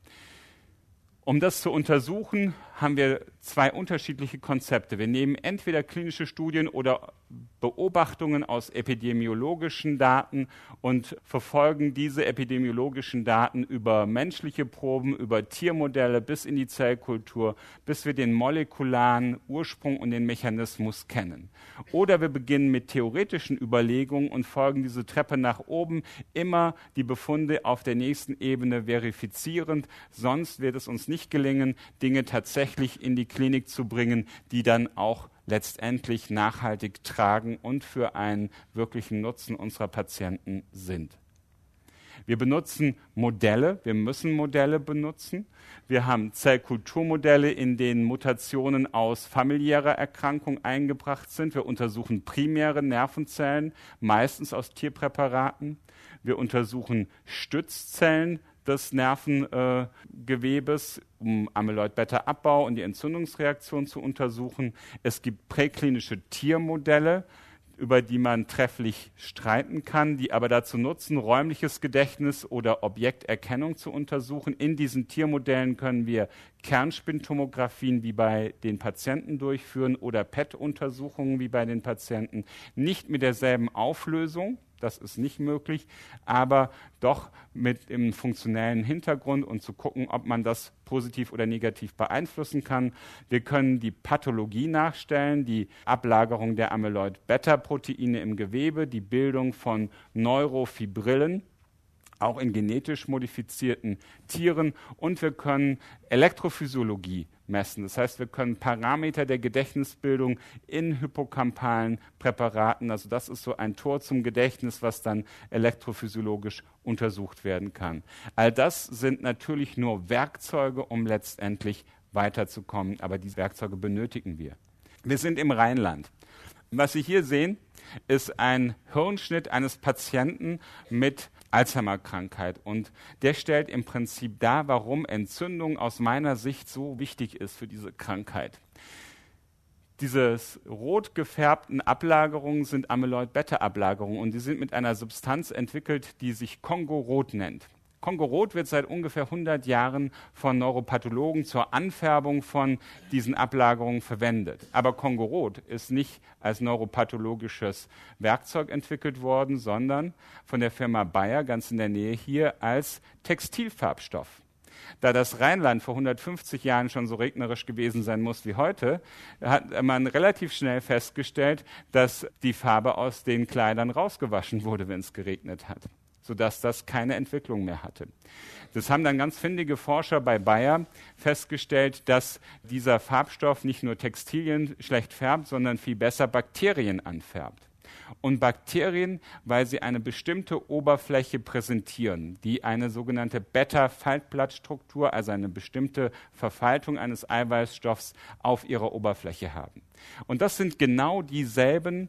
Um das zu untersuchen, haben wir 2 unterschiedliche Konzepte. Wir nehmen entweder klinische Studien oder Beobachtungen aus epidemiologischen Daten und verfolgen diese epidemiologischen Daten über menschliche Proben, über Tiermodelle bis in die Zellkultur, bis wir den molekularen Ursprung und den Mechanismus kennen. Oder wir beginnen mit theoretischen Überlegungen und folgen diese Treppe nach oben, immer die Befunde auf der nächsten Ebene verifizierend, sonst wird es uns nicht gelingen, Dinge tatsächlich in die Klinik zu bringen, die dann auch letztendlich nachhaltig tragen und für einen wirklichen Nutzen unserer Patienten sind. Wir benutzen Modelle, wir müssen Modelle benutzen. Wir haben Zellkulturmodelle, in denen Mutationen aus familiärer Erkrankung eingebracht sind. Wir untersuchen primäre Nervenzellen, meistens aus Tierpräparaten. Wir untersuchen Stützzellen des Nervengewebes, um Amyloid-Beta-Abbau und die Entzündungsreaktion zu untersuchen. Es gibt präklinische Tiermodelle, über die man trefflich streiten kann, die aber dazu nutzen, räumliches Gedächtnis oder Objekterkennung zu untersuchen. In diesen Tiermodellen können wir Kernspintomographien wie bei den Patienten durchführen oder PET-Untersuchungen wie bei den Patienten. Nicht mit derselben Auflösung, das ist nicht möglich, aber doch mit dem funktionellen Hintergrund und zu gucken, ob man das positiv oder negativ beeinflussen kann. Wir können die Pathologie nachstellen, die Ablagerung der Amyloid-Beta-Proteine im Gewebe, die Bildung von Neurofibrillen, auch in genetisch modifizierten Tieren, und wir können Elektrophysiologie messen. Das heißt, wir können Parameter der Gedächtnisbildung in hippocampalen Präparaten, also das ist so ein Tor zum Gedächtnis, was dann elektrophysiologisch untersucht werden kann. All das sind natürlich nur Werkzeuge, um letztendlich weiterzukommen, aber diese Werkzeuge benötigen wir. Wir sind im Rheinland. Was Sie hier sehen, ist ein Hirnschnitt eines Patienten mit Alzheimer-Krankheit. Und der stellt im Prinzip dar, warum Entzündung aus meiner Sicht so wichtig ist für diese Krankheit. Diese rot gefärbten Ablagerungen sind Amyloid-Beta-Ablagerungen und die sind mit einer Substanz entwickelt, die sich Kongo-Rot nennt. Kongo-Rot wird seit ungefähr 100 Jahren von Neuropathologen zur Anfärbung von diesen Ablagerungen verwendet. Aber Kongo-Rot ist nicht als neuropathologisches Werkzeug entwickelt worden, sondern von der Firma Bayer, ganz in der Nähe hier, als Textilfarbstoff. Da das Rheinland vor 150 Jahren schon so regnerisch gewesen sein muss wie heute, hat man relativ schnell festgestellt, dass die Farbe aus den Kleidern rausgewaschen wurde, wenn es geregnet hat, sodass das keine Entwicklung mehr hatte. Das haben dann ganz findige Forscher bei Bayer festgestellt, dass dieser Farbstoff nicht nur Textilien schlecht färbt, sondern viel besser Bakterien anfärbt. Und Bakterien, weil sie eine bestimmte Oberfläche präsentieren, die eine sogenannte Beta-Faltblattstruktur, also eine bestimmte Verfaltung eines Eiweißstoffs auf ihrer Oberfläche haben. Und das sind genau dieselben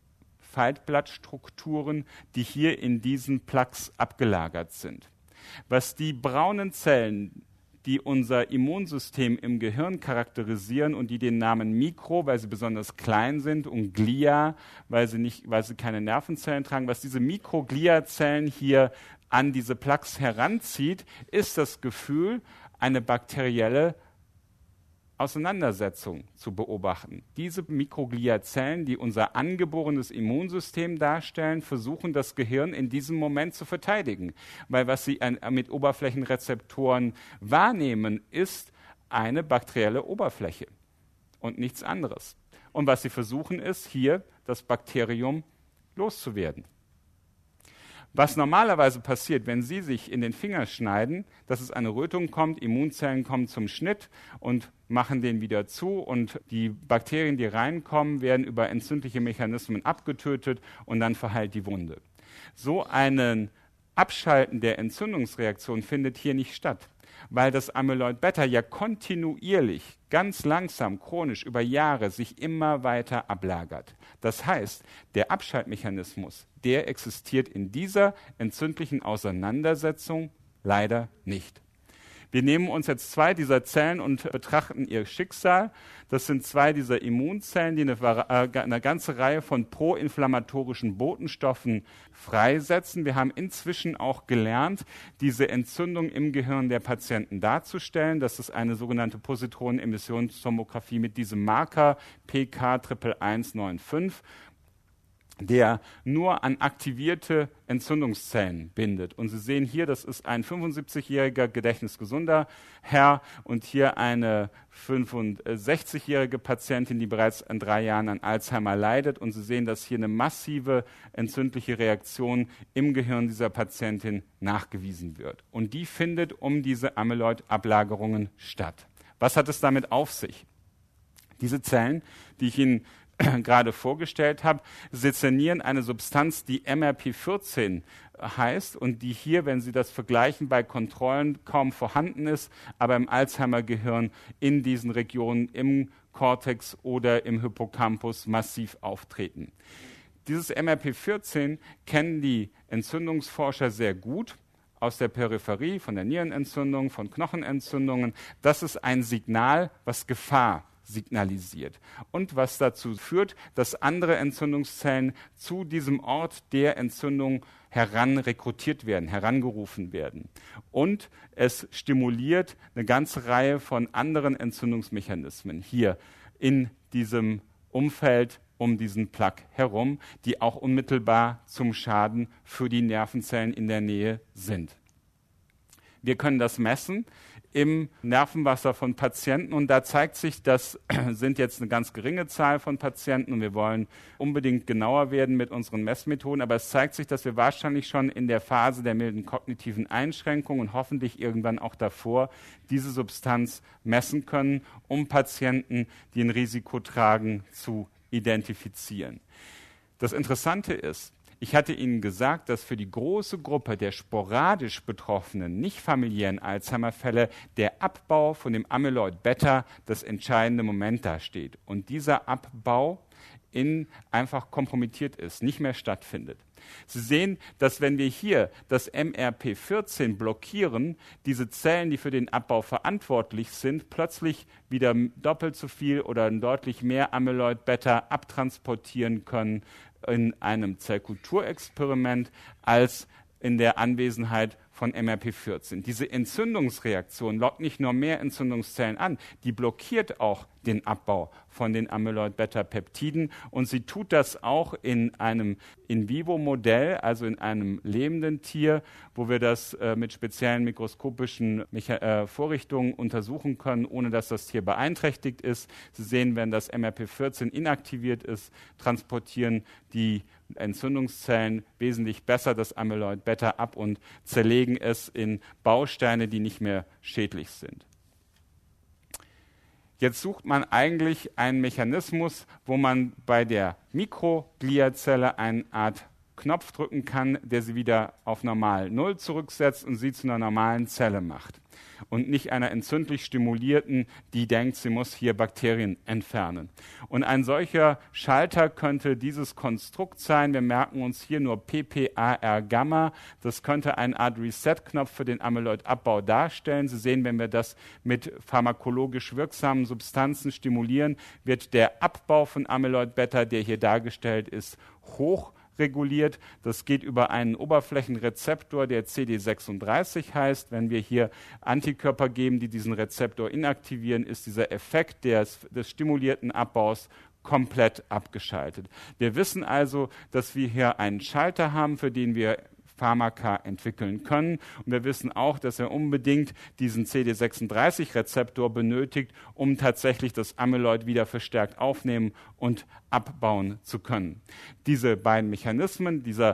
Faltblattstrukturen, die hier in diesen Plaques abgelagert sind. Was die braunen Zellen, die unser Immunsystem im Gehirn charakterisieren und die den Namen Mikro, weil sie besonders klein sind, und Glia, weil sie keine Nervenzellen tragen, was diese Mikrogliazellen hier an diese Plaques heranzieht, ist das Gefühl, eine bakterielle Auseinandersetzung zu beobachten. Diese Mikrogliazellen, die unser angeborenes Immunsystem darstellen, versuchen das Gehirn in diesem Moment zu verteidigen. Weil was sie mit Oberflächenrezeptoren wahrnehmen, ist eine bakterielle Oberfläche und nichts anderes. Und was sie versuchen, ist, hier das Bakterium loszuwerden. Was normalerweise passiert, wenn Sie sich in den Finger schneiden, dass es eine Rötung kommt, Immunzellen kommen zum Schnitt und machen den wieder zu und die Bakterien, die reinkommen, werden über entzündliche Mechanismen abgetötet und dann verheilt die Wunde. So ein Abschalten der Entzündungsreaktion findet hier nicht statt, weil das Amyloid-Beta ja kontinuierlich, ganz langsam, chronisch über Jahre sich immer weiter ablagert. Das heißt, der Abschaltmechanismus, der existiert in dieser entzündlichen Auseinandersetzung leider nicht. Wir nehmen uns jetzt 2 dieser Zellen und betrachten ihr Schicksal. Das sind 2 dieser Immunzellen, die eine ganze Reihe von proinflammatorischen Botenstoffen freisetzen. Wir haben inzwischen auch gelernt, diese Entzündung im Gehirn der Patienten darzustellen. Das ist eine sogenannte Positronenemissionstomographie mit diesem Marker PK11195. Der nur an aktivierte Entzündungszellen bindet. Und Sie sehen hier, das ist ein 75-jähriger gedächtnisgesunder Herr und hier eine 65-jährige Patientin, die bereits in 3 Jahren an Alzheimer leidet. Und Sie sehen, dass hier eine massive entzündliche Reaktion im Gehirn dieser Patientin nachgewiesen wird. Und die findet um diese Amyloid-Ablagerungen statt. Was hat es damit auf sich? Diese Zellen, die ich Ihnen gerade vorgestellt habe, sezernieren eine Substanz, die MRP14 heißt und die hier, wenn Sie das vergleichen, bei Kontrollen kaum vorhanden ist, aber im Alzheimer-Gehirn in diesen Regionen im Kortex oder im Hippocampus massiv auftreten. Dieses MRP14 kennen die Entzündungsforscher sehr gut aus der Peripherie, von der Nierenentzündung, von Knochenentzündungen. Das ist ein Signal, was Gefahr signalisiert und was dazu führt, dass andere Entzündungszellen zu diesem Ort der Entzündung heranrekrutiert werden, herangerufen werden. Und es stimuliert eine ganze Reihe von anderen Entzündungsmechanismen hier in diesem Umfeld um diesen Plaque herum, die auch unmittelbar zum Schaden für die Nervenzellen in der Nähe sind. Wir können das messen im Nervenwasser von Patienten und da zeigt sich, das sind jetzt eine ganz geringe Zahl von Patienten und wir wollen unbedingt genauer werden mit unseren Messmethoden, aber es zeigt sich, dass wir wahrscheinlich schon in der Phase der milden kognitiven Einschränkung und hoffentlich irgendwann auch davor diese Substanz messen können, um Patienten, die ein Risiko tragen, zu identifizieren. Das Interessante ist, ich hatte Ihnen gesagt, dass für die große Gruppe der sporadisch betroffenen, nicht familiären Alzheimer-Fälle der Abbau von dem Amyloid-Beta das entscheidende Moment dasteht. Und dieser Abbau einfach kompromittiert ist, nicht mehr stattfindet. Sie sehen, dass wenn wir hier das MRP14 blockieren, diese Zellen, die für den Abbau verantwortlich sind, plötzlich wieder doppelt so viel oder deutlich mehr Amyloid-Beta abtransportieren können in einem Zellkulturexperiment als in der Anwesenheit von MRP14. Diese Entzündungsreaktion lockt nicht nur mehr Entzündungszellen an, die blockiert auch den Abbau von den Amyloid-Beta-Peptiden und sie tut das auch in einem In-vivo-Modell, also in einem lebenden Tier, wo wir das mit speziellen mikroskopischen Vorrichtungen untersuchen können, ohne dass das Tier beeinträchtigt ist. Sie sehen, wenn das MRP14 inaktiviert ist, transportieren die Entzündungszellen wesentlich besser das Amyloid-Beta ab und zerlegen es in Bausteine, die nicht mehr schädlich sind. Jetzt sucht man eigentlich einen Mechanismus, wo man bei der Mikrogliazelle eine Art Knopf drücken kann, der sie wieder auf normal Null zurücksetzt und sie zu einer normalen Zelle macht. Und nicht einer entzündlich stimulierten, die denkt, sie muss hier Bakterien entfernen. Und ein solcher Schalter könnte dieses Konstrukt sein. Wir merken uns hier nur PPAR-Gamma. Das könnte eine Art Reset-Knopf für den Amyloid-Abbau darstellen. Sie sehen, wenn wir das mit pharmakologisch wirksamen Substanzen stimulieren, wird der Abbau von Amyloid-Beta, der hier dargestellt ist, hoch reguliert. Das geht über einen Oberflächenrezeptor, der CD36 heißt. Wenn wir hier Antikörper geben, die diesen Rezeptor inaktivieren, ist dieser Effekt des stimulierten Abbaus komplett abgeschaltet. Wir wissen also, dass wir hier einen Schalter haben, für den wir Pharmaka entwickeln können. Und wir wissen auch, dass er unbedingt diesen CD36-Rezeptor benötigt, um tatsächlich das Amyloid wieder verstärkt aufnehmen und abbauen zu können. Diese beiden Mechanismen, dieser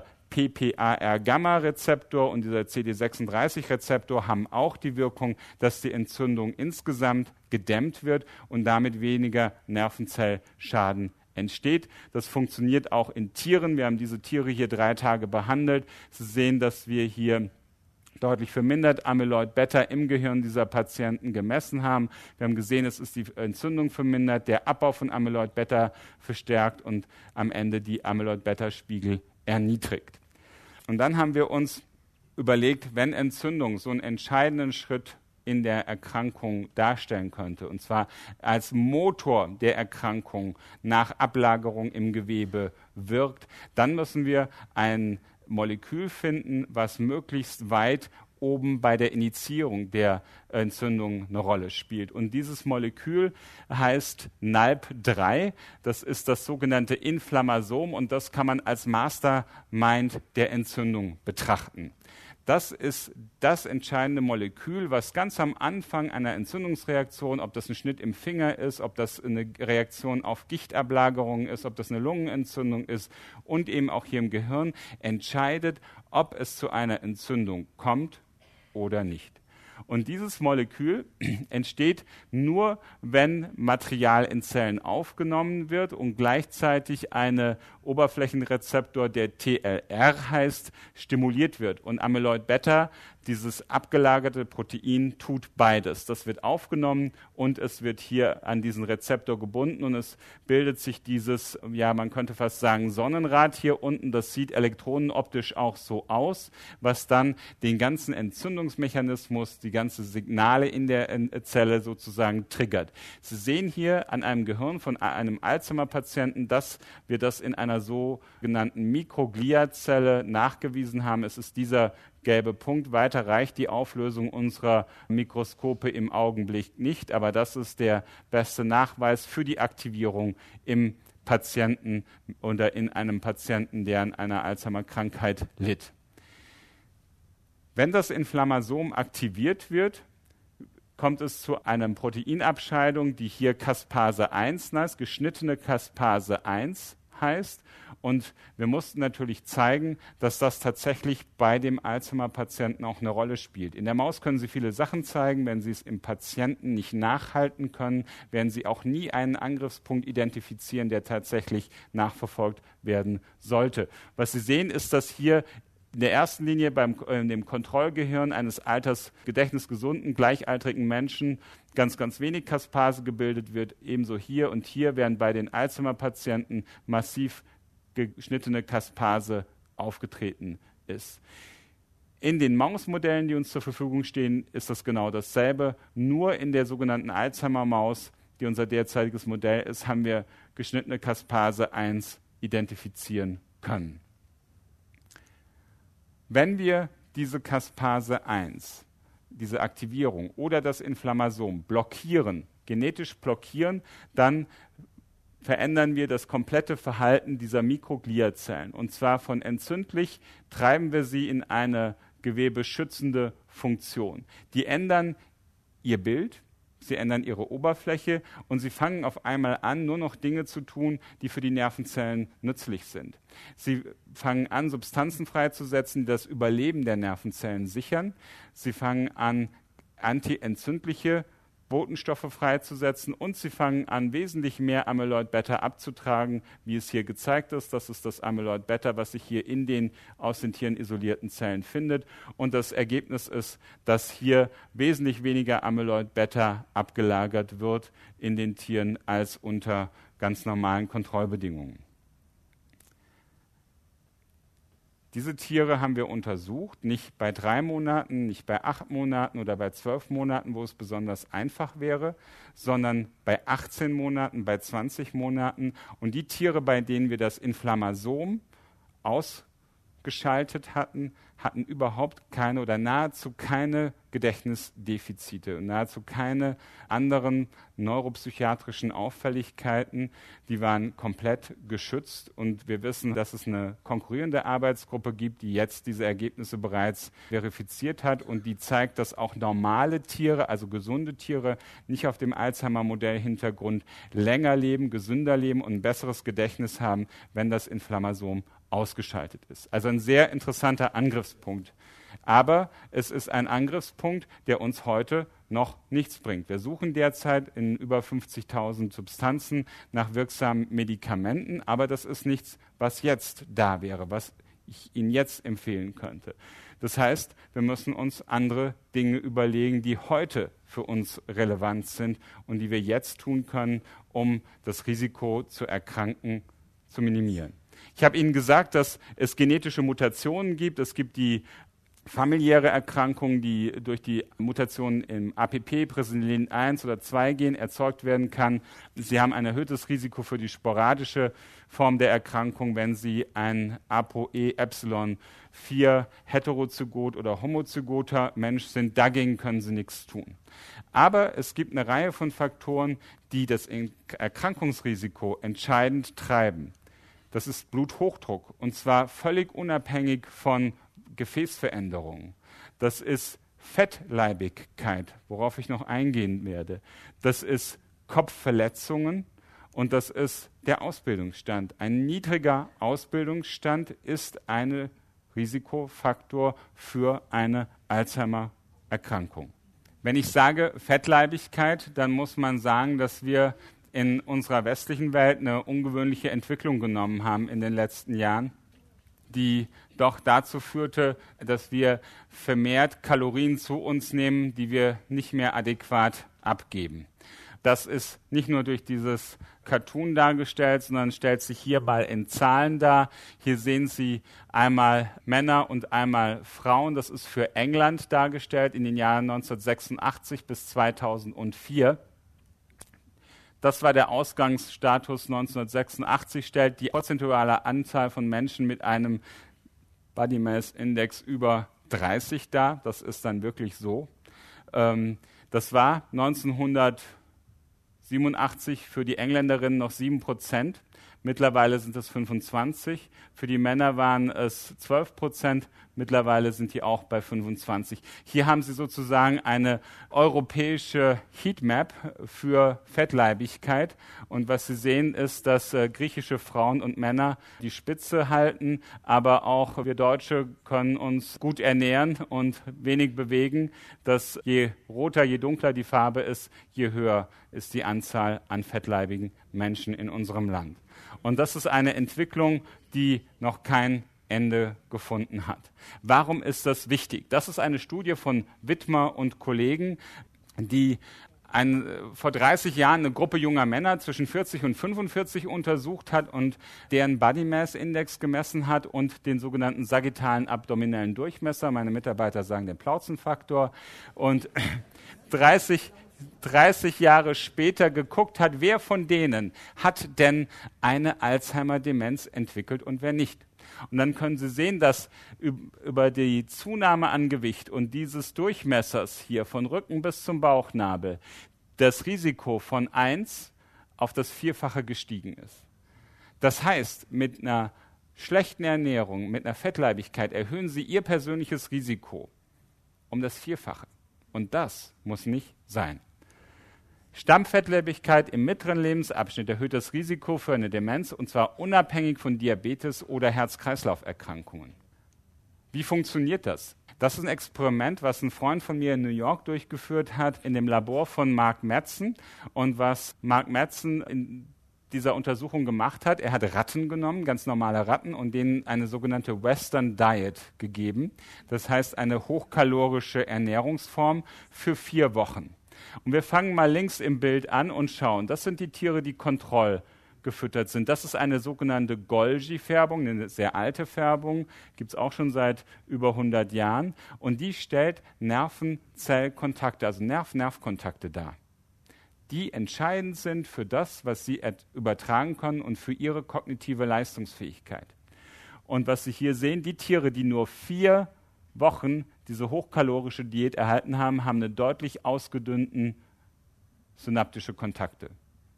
PPAR-Gamma-Rezeptor und dieser CD36-Rezeptor haben auch die Wirkung, dass die Entzündung insgesamt gedämmt wird und damit weniger Nervenzellschaden entsteht. Das funktioniert auch in Tieren. Wir haben diese Tiere hier 3 Tage behandelt. Sie sehen, dass wir hier deutlich vermindert Amyloid-Beta im Gehirn dieser Patienten gemessen haben. Wir haben gesehen, es ist die Entzündung vermindert, der Abbau von Amyloid-Beta verstärkt und am Ende die Amyloid-Beta-Spiegel erniedrigt. Und dann haben wir uns überlegt, wenn Entzündung so einen entscheidenden Schritt in der Erkrankung darstellen könnte, und zwar als Motor der Erkrankung nach Ablagerung im Gewebe wirkt, dann müssen wir ein Molekül finden, was möglichst weit oben bei der Initiierung der Entzündung eine Rolle spielt. Und dieses Molekül heißt NALP3. Das ist das sogenannte Inflammasom und das kann man als Mastermind der Entzündung betrachten. Das ist das entscheidende Molekül, was ganz am Anfang einer Entzündungsreaktion, ob das ein Schnitt im Finger ist, ob das eine Reaktion auf Gichtablagerungen ist, ob das eine Lungenentzündung ist und eben auch hier im Gehirn, entscheidet, ob es zu einer Entzündung kommt oder nicht. Und dieses Molekül entsteht nur, wenn Material in Zellen aufgenommen wird und gleichzeitig eine Oberflächenrezeptor, der TLR heißt, stimuliert wird. Und Amyloid-Beta, dieses abgelagerte Protein, tut beides. Das wird aufgenommen und es wird hier an diesen Rezeptor gebunden und es bildet sich dieses, ja, man könnte fast sagen, Sonnenrad hier unten. Das sieht elektronenoptisch auch so aus, was dann den ganzen Entzündungsmechanismus, die ganzen Signale in der Zelle sozusagen triggert. Sie sehen hier an einem Gehirn von einem Alzheimer-Patienten, dass wir das in einer sogenannten Mikrogliazelle nachgewiesen haben. Es ist dieser gelbe Punkt. Weiter reicht die Auflösung unserer Mikroskope im Augenblick nicht, aber das ist der beste Nachweis für die Aktivierung im Patienten oder in einem Patienten, der an einer Alzheimer-Krankheit litt. Wenn das Inflammasom aktiviert wird, kommt es zu einer Proteinabscheidung, die hier Caspase 1 heißt, geschnittene Caspase 1 heißt. Und wir mussten natürlich zeigen, dass das tatsächlich bei dem Alzheimer-Patienten auch eine Rolle spielt. In der Maus können Sie viele Sachen zeigen. Wenn Sie es im Patienten nicht nachhalten können, werden Sie auch nie einen Angriffspunkt identifizieren, der tatsächlich nachverfolgt werden sollte. Was Sie sehen, ist, dass hier in der ersten Linie in dem Kontrollgehirn eines gedächtnisgesunden, gleichaltrigen Menschen ganz, ganz wenig Caspase gebildet wird. Ebenso hier und hier werden bei den Alzheimer-Patienten massiv geschnittene Caspase aufgetreten ist. In den Mausmodellen, die uns zur Verfügung stehen, ist das genau dasselbe. Nur in der sogenannten Alzheimer-Maus, die unser derzeitiges Modell ist, haben wir geschnittene Caspase 1 identifizieren können. Wenn wir diese Caspase 1, diese Aktivierung oder das Inflammasom blockieren, genetisch blockieren, dann verändern wir das komplette Verhalten dieser Mikrogliazellen. Und zwar von entzündlich treiben wir sie in eine gewebeschützende Funktion. Die ändern ihr Bild, sie ändern ihre Oberfläche und sie fangen auf einmal an, nur noch Dinge zu tun, die für die Nervenzellen nützlich sind. Sie fangen an, Substanzen freizusetzen, die das Überleben der Nervenzellen sichern. Sie fangen an, antientzündliche Botenstoffe freizusetzen und sie fangen an, wesentlich mehr Amyloid-Beta abzutragen, wie es hier gezeigt ist. Das ist das Amyloid-Beta, was sich hier in den aus den Tieren isolierten Zellen findet. Und das Ergebnis ist, dass hier wesentlich weniger Amyloid-Beta abgelagert wird in den Tieren als unter ganz normalen Kontrollbedingungen. Diese Tiere haben wir untersucht, nicht bei 3 Monaten, nicht bei 8 Monaten oder bei 12 Monaten, wo es besonders einfach wäre, sondern bei 18 Monaten, bei 20 Monaten. Und die Tiere, bei denen wir das Inflammasom ausgeschaltet hatten, hatten überhaupt keine oder nahezu keine Gedächtnisdefizite und nahezu keine anderen neuropsychiatrischen Auffälligkeiten. Die waren komplett geschützt und wir wissen, dass es eine konkurrierende Arbeitsgruppe gibt, die jetzt diese Ergebnisse bereits verifiziert hat und die zeigt, dass auch normale Tiere, also gesunde Tiere, nicht auf dem Alzheimer-Modell-Hintergrund länger leben, gesünder leben und ein besseres Gedächtnis haben, wenn das Inflammasom ausgeschaltet ist. Also ein sehr interessanter Angriffspunkt. Aber es ist ein Angriffspunkt, der uns heute noch nichts bringt. Wir suchen derzeit in über 50.000 Substanzen nach wirksamen Medikamenten, aber das ist nichts, was jetzt da wäre, was ich Ihnen jetzt empfehlen könnte. Das heißt, wir müssen uns andere Dinge überlegen, die heute für uns relevant sind und die wir jetzt tun können, um das Risiko zu erkranken zu minimieren. Ich habe Ihnen gesagt, dass es genetische Mutationen gibt. Es gibt die familiäre Erkrankung, die durch die Mutationen im APP, Presenilin 1 oder 2 Gen erzeugt werden kann. Sie haben ein erhöhtes Risiko für die sporadische Form der Erkrankung, wenn Sie ein ApoE-Epsilon-4 heterozygot oder homozygoter Mensch sind. Dagegen können Sie nichts tun. Aber es gibt eine Reihe von Faktoren, die das Erkrankungsrisiko entscheidend treiben. Das ist Bluthochdruck, und zwar völlig unabhängig von Gefäßveränderungen. Das ist Fettleibigkeit, worauf ich noch eingehen werde. Das ist Kopfverletzungen und das ist der Ausbildungsstand. Ein niedriger Ausbildungsstand ist ein Risikofaktor für eine Alzheimer-Erkrankung. Wenn ich sage Fettleibigkeit, dann muss man sagen, dass wir in unserer westlichen Welt eine ungewöhnliche Entwicklung genommen haben in den letzten Jahren, die doch dazu führte, dass wir vermehrt Kalorien zu uns nehmen, die wir nicht mehr adäquat abgeben. Das ist nicht nur durch dieses Cartoon dargestellt, sondern stellt sich hier mal in Zahlen dar. Hier sehen Sie einmal Männer und einmal Frauen. Das ist für England dargestellt in den Jahren 1986 bis 2004. Das war der Ausgangsstatus 1986, stellt die prozentuale Anzahl von Menschen mit einem Body Mass Index über 30 dar. Das ist dann wirklich so. Das war 1987 für die Engländerinnen noch 7%. Mittlerweile sind es 25. Für die Männer waren es 12%. Mittlerweile sind die auch bei 25. Hier haben Sie sozusagen eine europäische Heatmap für Fettleibigkeit. Und was Sie sehen, ist, dass griechische Frauen und Männer die Spitze halten. Aber auch wir Deutsche können uns gut ernähren und wenig bewegen. Dass je roter, je dunkler die Farbe ist, je höher ist die Anzahl an fettleibigen Menschen in unserem Land. Und das ist eine Entwicklung, die noch kein Ende gefunden hat. Warum ist das wichtig? Das ist eine Studie von Wittmer und Kollegen, die vor 30 Jahren eine Gruppe junger Männer zwischen 40 und 45 untersucht hat und deren Body Mass Index gemessen hat und den sogenannten sagittalen abdominellen Durchmesser. Meine Mitarbeiter sagen den Plauzenfaktor. Und 30 Jahre später geguckt hat, wer von denen hat denn eine Alzheimer-Demenz entwickelt und wer nicht. Und dann können Sie sehen, dass über die Zunahme an Gewicht und dieses Durchmessers hier von Rücken bis zum Bauchnabel das Risiko von 1 auf das Vierfache gestiegen ist. Das heißt, mit einer schlechten Ernährung, mit einer Fettleibigkeit erhöhen Sie Ihr persönliches Risiko um das Vierfache. Und das muss nicht sein. Stammfettleibigkeit im mittleren Lebensabschnitt erhöht das Risiko für eine Demenz, und zwar unabhängig von Diabetes oder Herz-Kreislauf-Erkrankungen. Wie funktioniert das? Das ist ein Experiment, was ein Freund von mir in New York durchgeführt hat, in dem Labor von Mark Madsen. Und was Mark Madsen in dieser Untersuchung gemacht hat, er hat Ratten genommen, ganz normale Ratten, und denen eine sogenannte Western Diet gegeben. Das heißt eine hochkalorische Ernährungsform für 4 Wochen. Und wir fangen mal links im Bild an und schauen. Das sind die Tiere, die kontrollgefüttert sind. Das ist eine sogenannte Golgi-Färbung, eine sehr alte Färbung, gibt es auch schon seit über 100 Jahren. Und die stellt Nervenzellkontakte, also Nerv-Nerv-Kontakte dar, die entscheidend sind für das, was sie übertragen können und für ihre kognitive Leistungsfähigkeit. Und was Sie hier sehen, die Tiere, die nur 4 Wochen diese hochkalorische Diät erhalten haben, haben eine deutlich ausgedünnten synaptische Kontakte.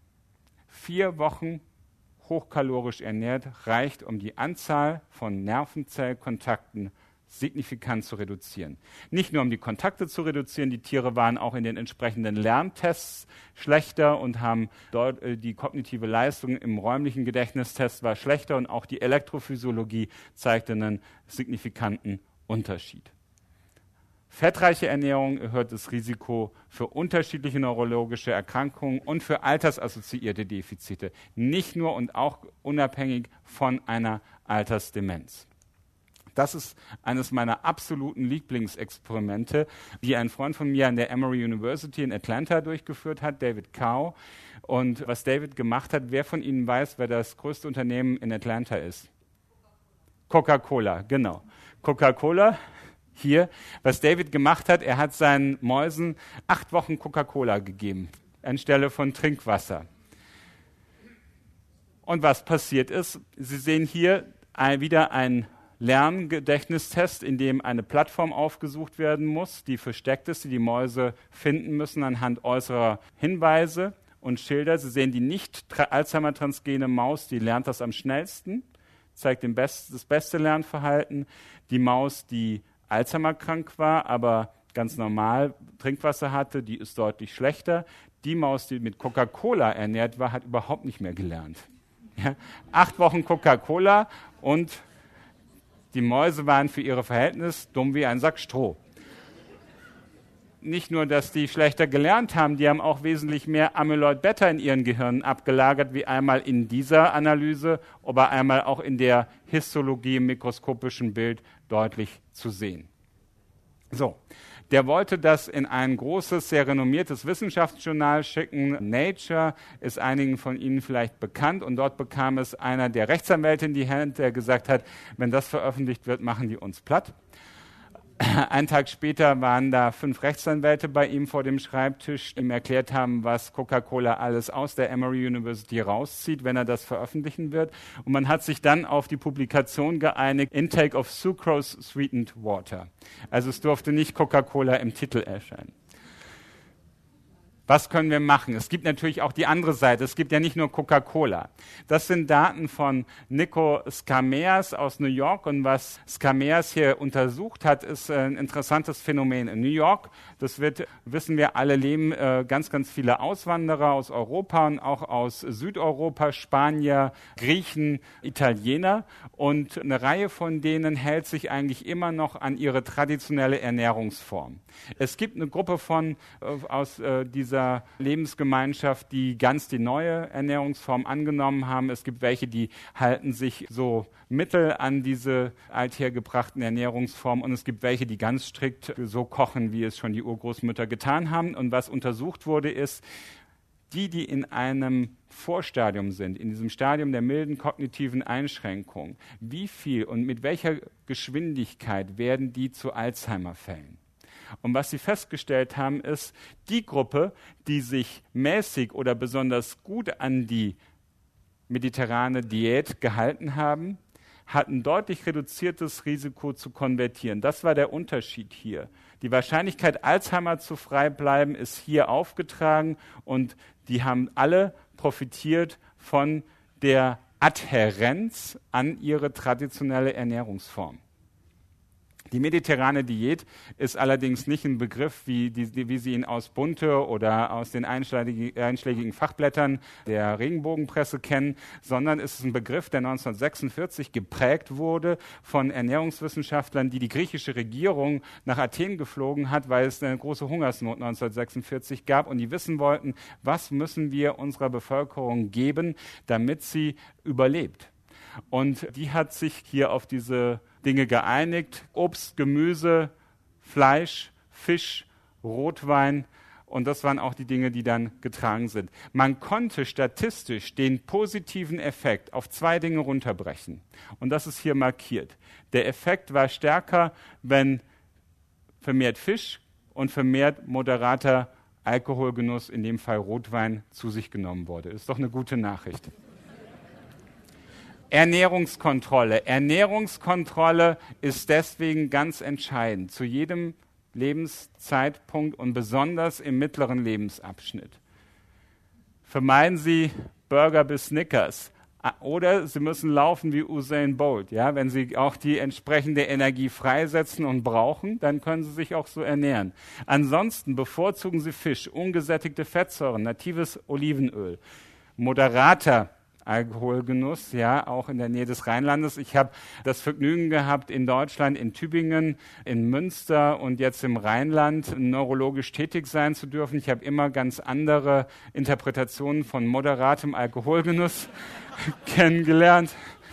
4 Wochen hochkalorisch ernährt reicht, um die Anzahl von Nervenzellkontakten signifikant zu reduzieren. Nicht nur um die Kontakte zu reduzieren, die Tiere waren auch in den entsprechenden Lerntests schlechter und haben dort die kognitive Leistung im räumlichen Gedächtnistest war schlechter, und auch die Elektrophysiologie zeigte einen signifikanten Unterschied. Fettreiche Ernährung erhöht das Risiko für unterschiedliche neurologische Erkrankungen und für altersassoziierte Defizite, nicht nur und auch unabhängig von einer Altersdemenz. Das ist eines meiner absoluten Lieblingsexperimente, die ein Freund von mir an der Emory University in Atlanta durchgeführt hat, David Cow. Und was David gemacht hat, wer von Ihnen weiß, wer das größte Unternehmen in Atlanta ist? Coca-Cola, genau. Coca-Cola, hier. Was David gemacht hat, er hat seinen Mäusen 8 Wochen Coca-Cola gegeben, anstelle von Trinkwasser. Und was passiert ist, Sie sehen hier wieder ein Lerngedächtnistest, in dem eine Plattform aufgesucht werden muss, die versteckt ist, die die Mäuse finden müssen anhand äußerer Hinweise und Schilder. Sie sehen, die nicht Alzheimer-transgene Maus, die lernt das am schnellsten, zeigt das beste Lernverhalten. Die Maus, die Alzheimer-krank war, aber ganz normal Trinkwasser hatte, die ist deutlich schlechter. Die Maus, die mit Coca-Cola ernährt war, hat überhaupt nicht mehr gelernt. Ja? 8 Wochen Coca-Cola und die Mäuse waren für ihre Verhältnisse dumm wie ein Sack Stroh. Nicht nur, dass die schlechter gelernt haben, die haben auch wesentlich mehr Amyloid-Beta in ihren Gehirnen abgelagert, wie einmal in dieser Analyse, aber einmal auch in der Histologie im mikroskopischen Bild deutlich zu sehen. So, der wollte das in ein großes, sehr renommiertes Wissenschaftsjournal schicken. Nature ist einigen von Ihnen vielleicht bekannt, und dort bekam es einer der Rechtsanwälte in die Hand, der gesagt hat, wenn das veröffentlicht wird, machen die uns platt. Einen Tag später waren da 5 Rechtsanwälte bei ihm vor dem Schreibtisch, die ihm erklärt haben, was Coca-Cola alles aus der Emory University rauszieht, wenn er das veröffentlichen wird. Und man hat sich dann auf die Publikation geeinigt, Intake of Sucrose Sweetened Water. Also es durfte nicht Coca-Cola im Titel erscheinen. Was können wir machen? Es gibt natürlich auch die andere Seite. Es gibt ja nicht nur Coca-Cola. Das sind Daten von Nico Scameas aus New York. Und was Scameas hier untersucht hat, ist ein interessantes Phänomen. In New York, wissen wir alle, leben ganz, ganz viele Auswanderer aus Europa und auch aus Südeuropa, Spanier, Griechen, Italiener. Und eine Reihe von denen hält sich eigentlich immer noch an ihre traditionelle Ernährungsform. Es gibt eine Gruppe aus dieser Lebensgemeinschaft, die ganz die neue Ernährungsform angenommen haben. Es gibt welche, die halten sich so mittel an diese althergebrachten Ernährungsformen, und es gibt welche, die ganz strikt so kochen, wie es schon die Urgroßmütter getan haben. Und was untersucht wurde, ist, die in einem Vorstadium sind, in diesem Stadium der milden kognitiven Einschränkung, wie viel und mit welcher Geschwindigkeit werden die zu Alzheimer-Fällen? Und was sie festgestellt haben, ist, die Gruppe, die sich mäßig oder besonders gut an die mediterrane Diät gehalten haben, hat ein deutlich reduziertes Risiko zu konvertieren. Das war der Unterschied hier. Die Wahrscheinlichkeit, Alzheimer zu frei bleiben, ist hier aufgetragen und die haben alle profitiert von der Adhärenz an ihre traditionelle Ernährungsform. Die mediterrane Diät ist allerdings nicht ein Begriff, wie Sie ihn aus Bunte oder aus den einschlägigen Fachblättern der Regenbogenpresse kennen, sondern es ist ein Begriff, der 1946 geprägt wurde von Ernährungswissenschaftlern, die griechische Regierung nach Athen geflogen hat, weil es eine große Hungersnot 1946 gab und die wissen wollten, was müssen wir unserer Bevölkerung geben, damit sie überlebt. Und die hat sich hier auf diese Dinge geeinigt: Obst, Gemüse, Fleisch, Fisch, Rotwein. Und das waren auch die Dinge, die dann getragen sind. Man konnte statistisch den positiven Effekt auf 2 Dinge runterbrechen. Und das ist hier markiert. Der Effekt war stärker, wenn vermehrt Fisch und vermehrt moderater Alkoholgenuss, in dem Fall Rotwein, zu sich genommen wurde. Ist doch eine gute Nachricht. Ernährungskontrolle. Ernährungskontrolle ist deswegen ganz entscheidend, zu jedem Lebenszeitpunkt und besonders im mittleren Lebensabschnitt. Vermeiden Sie Burger bis Snickers oder Sie müssen laufen wie Usain Bolt. Ja? Wenn Sie auch die entsprechende Energie freisetzen und brauchen, dann können Sie sich auch so ernähren. Ansonsten bevorzugen Sie Fisch, ungesättigte Fettsäuren, natives Olivenöl, moderater Alkoholgenuss, ja, auch in der Nähe des Rheinlandes. Ich habe das Vergnügen gehabt, in Deutschland, in Tübingen, in Münster und jetzt im Rheinland neurologisch tätig sein zu dürfen. Ich habe immer ganz andere Interpretationen von moderatem Alkoholgenuss kennengelernt,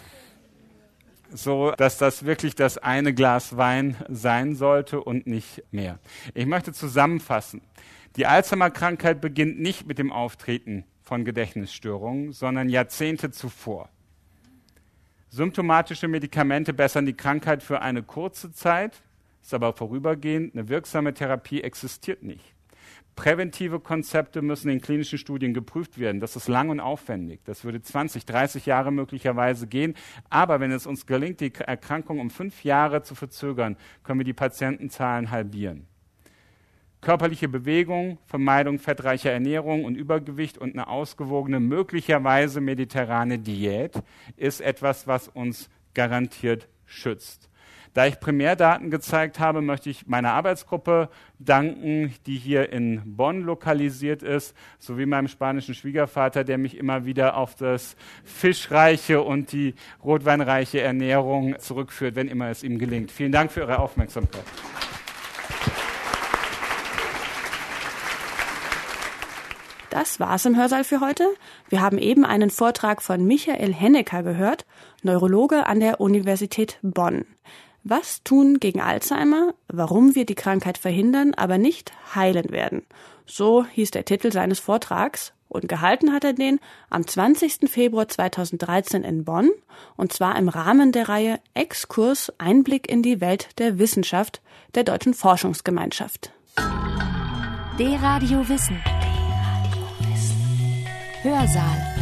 so dass das wirklich das eine Glas Wein sein sollte und nicht mehr. Ich möchte zusammenfassen. Die Alzheimer-Krankheit beginnt nicht mit dem Auftreten von Gedächtnisstörungen, sondern Jahrzehnte zuvor. Symptomatische Medikamente bessern die Krankheit für eine kurze Zeit, ist aber vorübergehend. Eine wirksame Therapie existiert nicht. Präventive Konzepte müssen in klinischen Studien geprüft werden. Das ist lang und aufwendig. Das würde 20, 30 Jahre möglicherweise gehen. Aber wenn es uns gelingt, die Erkrankung um 5 Jahre zu verzögern, können wir die Patientenzahlen halbieren. Körperliche Bewegung, Vermeidung fettreicher Ernährung und Übergewicht und eine ausgewogene, möglicherweise mediterrane Diät ist etwas, was uns garantiert schützt. Da ich Primärdaten gezeigt habe, möchte ich meiner Arbeitsgruppe danken, die hier in Bonn lokalisiert ist, sowie meinem spanischen Schwiegervater, der mich immer wieder auf das fischreiche und die rotweinreiche Ernährung zurückführt, wenn immer es ihm gelingt. Vielen Dank für Ihre Aufmerksamkeit. Das war's im Hörsaal für heute. Wir haben eben einen Vortrag von Michael Hennecker gehört, Neurologe an der Universität Bonn. Was tun gegen Alzheimer? Warum wir die Krankheit verhindern, aber nicht heilen werden. So hieß der Titel seines Vortrags. Und gehalten hat er den am 20. Februar 2013 in Bonn, und zwar im Rahmen der Reihe Exkurs Einblick in die Welt der Wissenschaft der Deutschen Forschungsgemeinschaft. D-Radio Wissen. Hörsaal.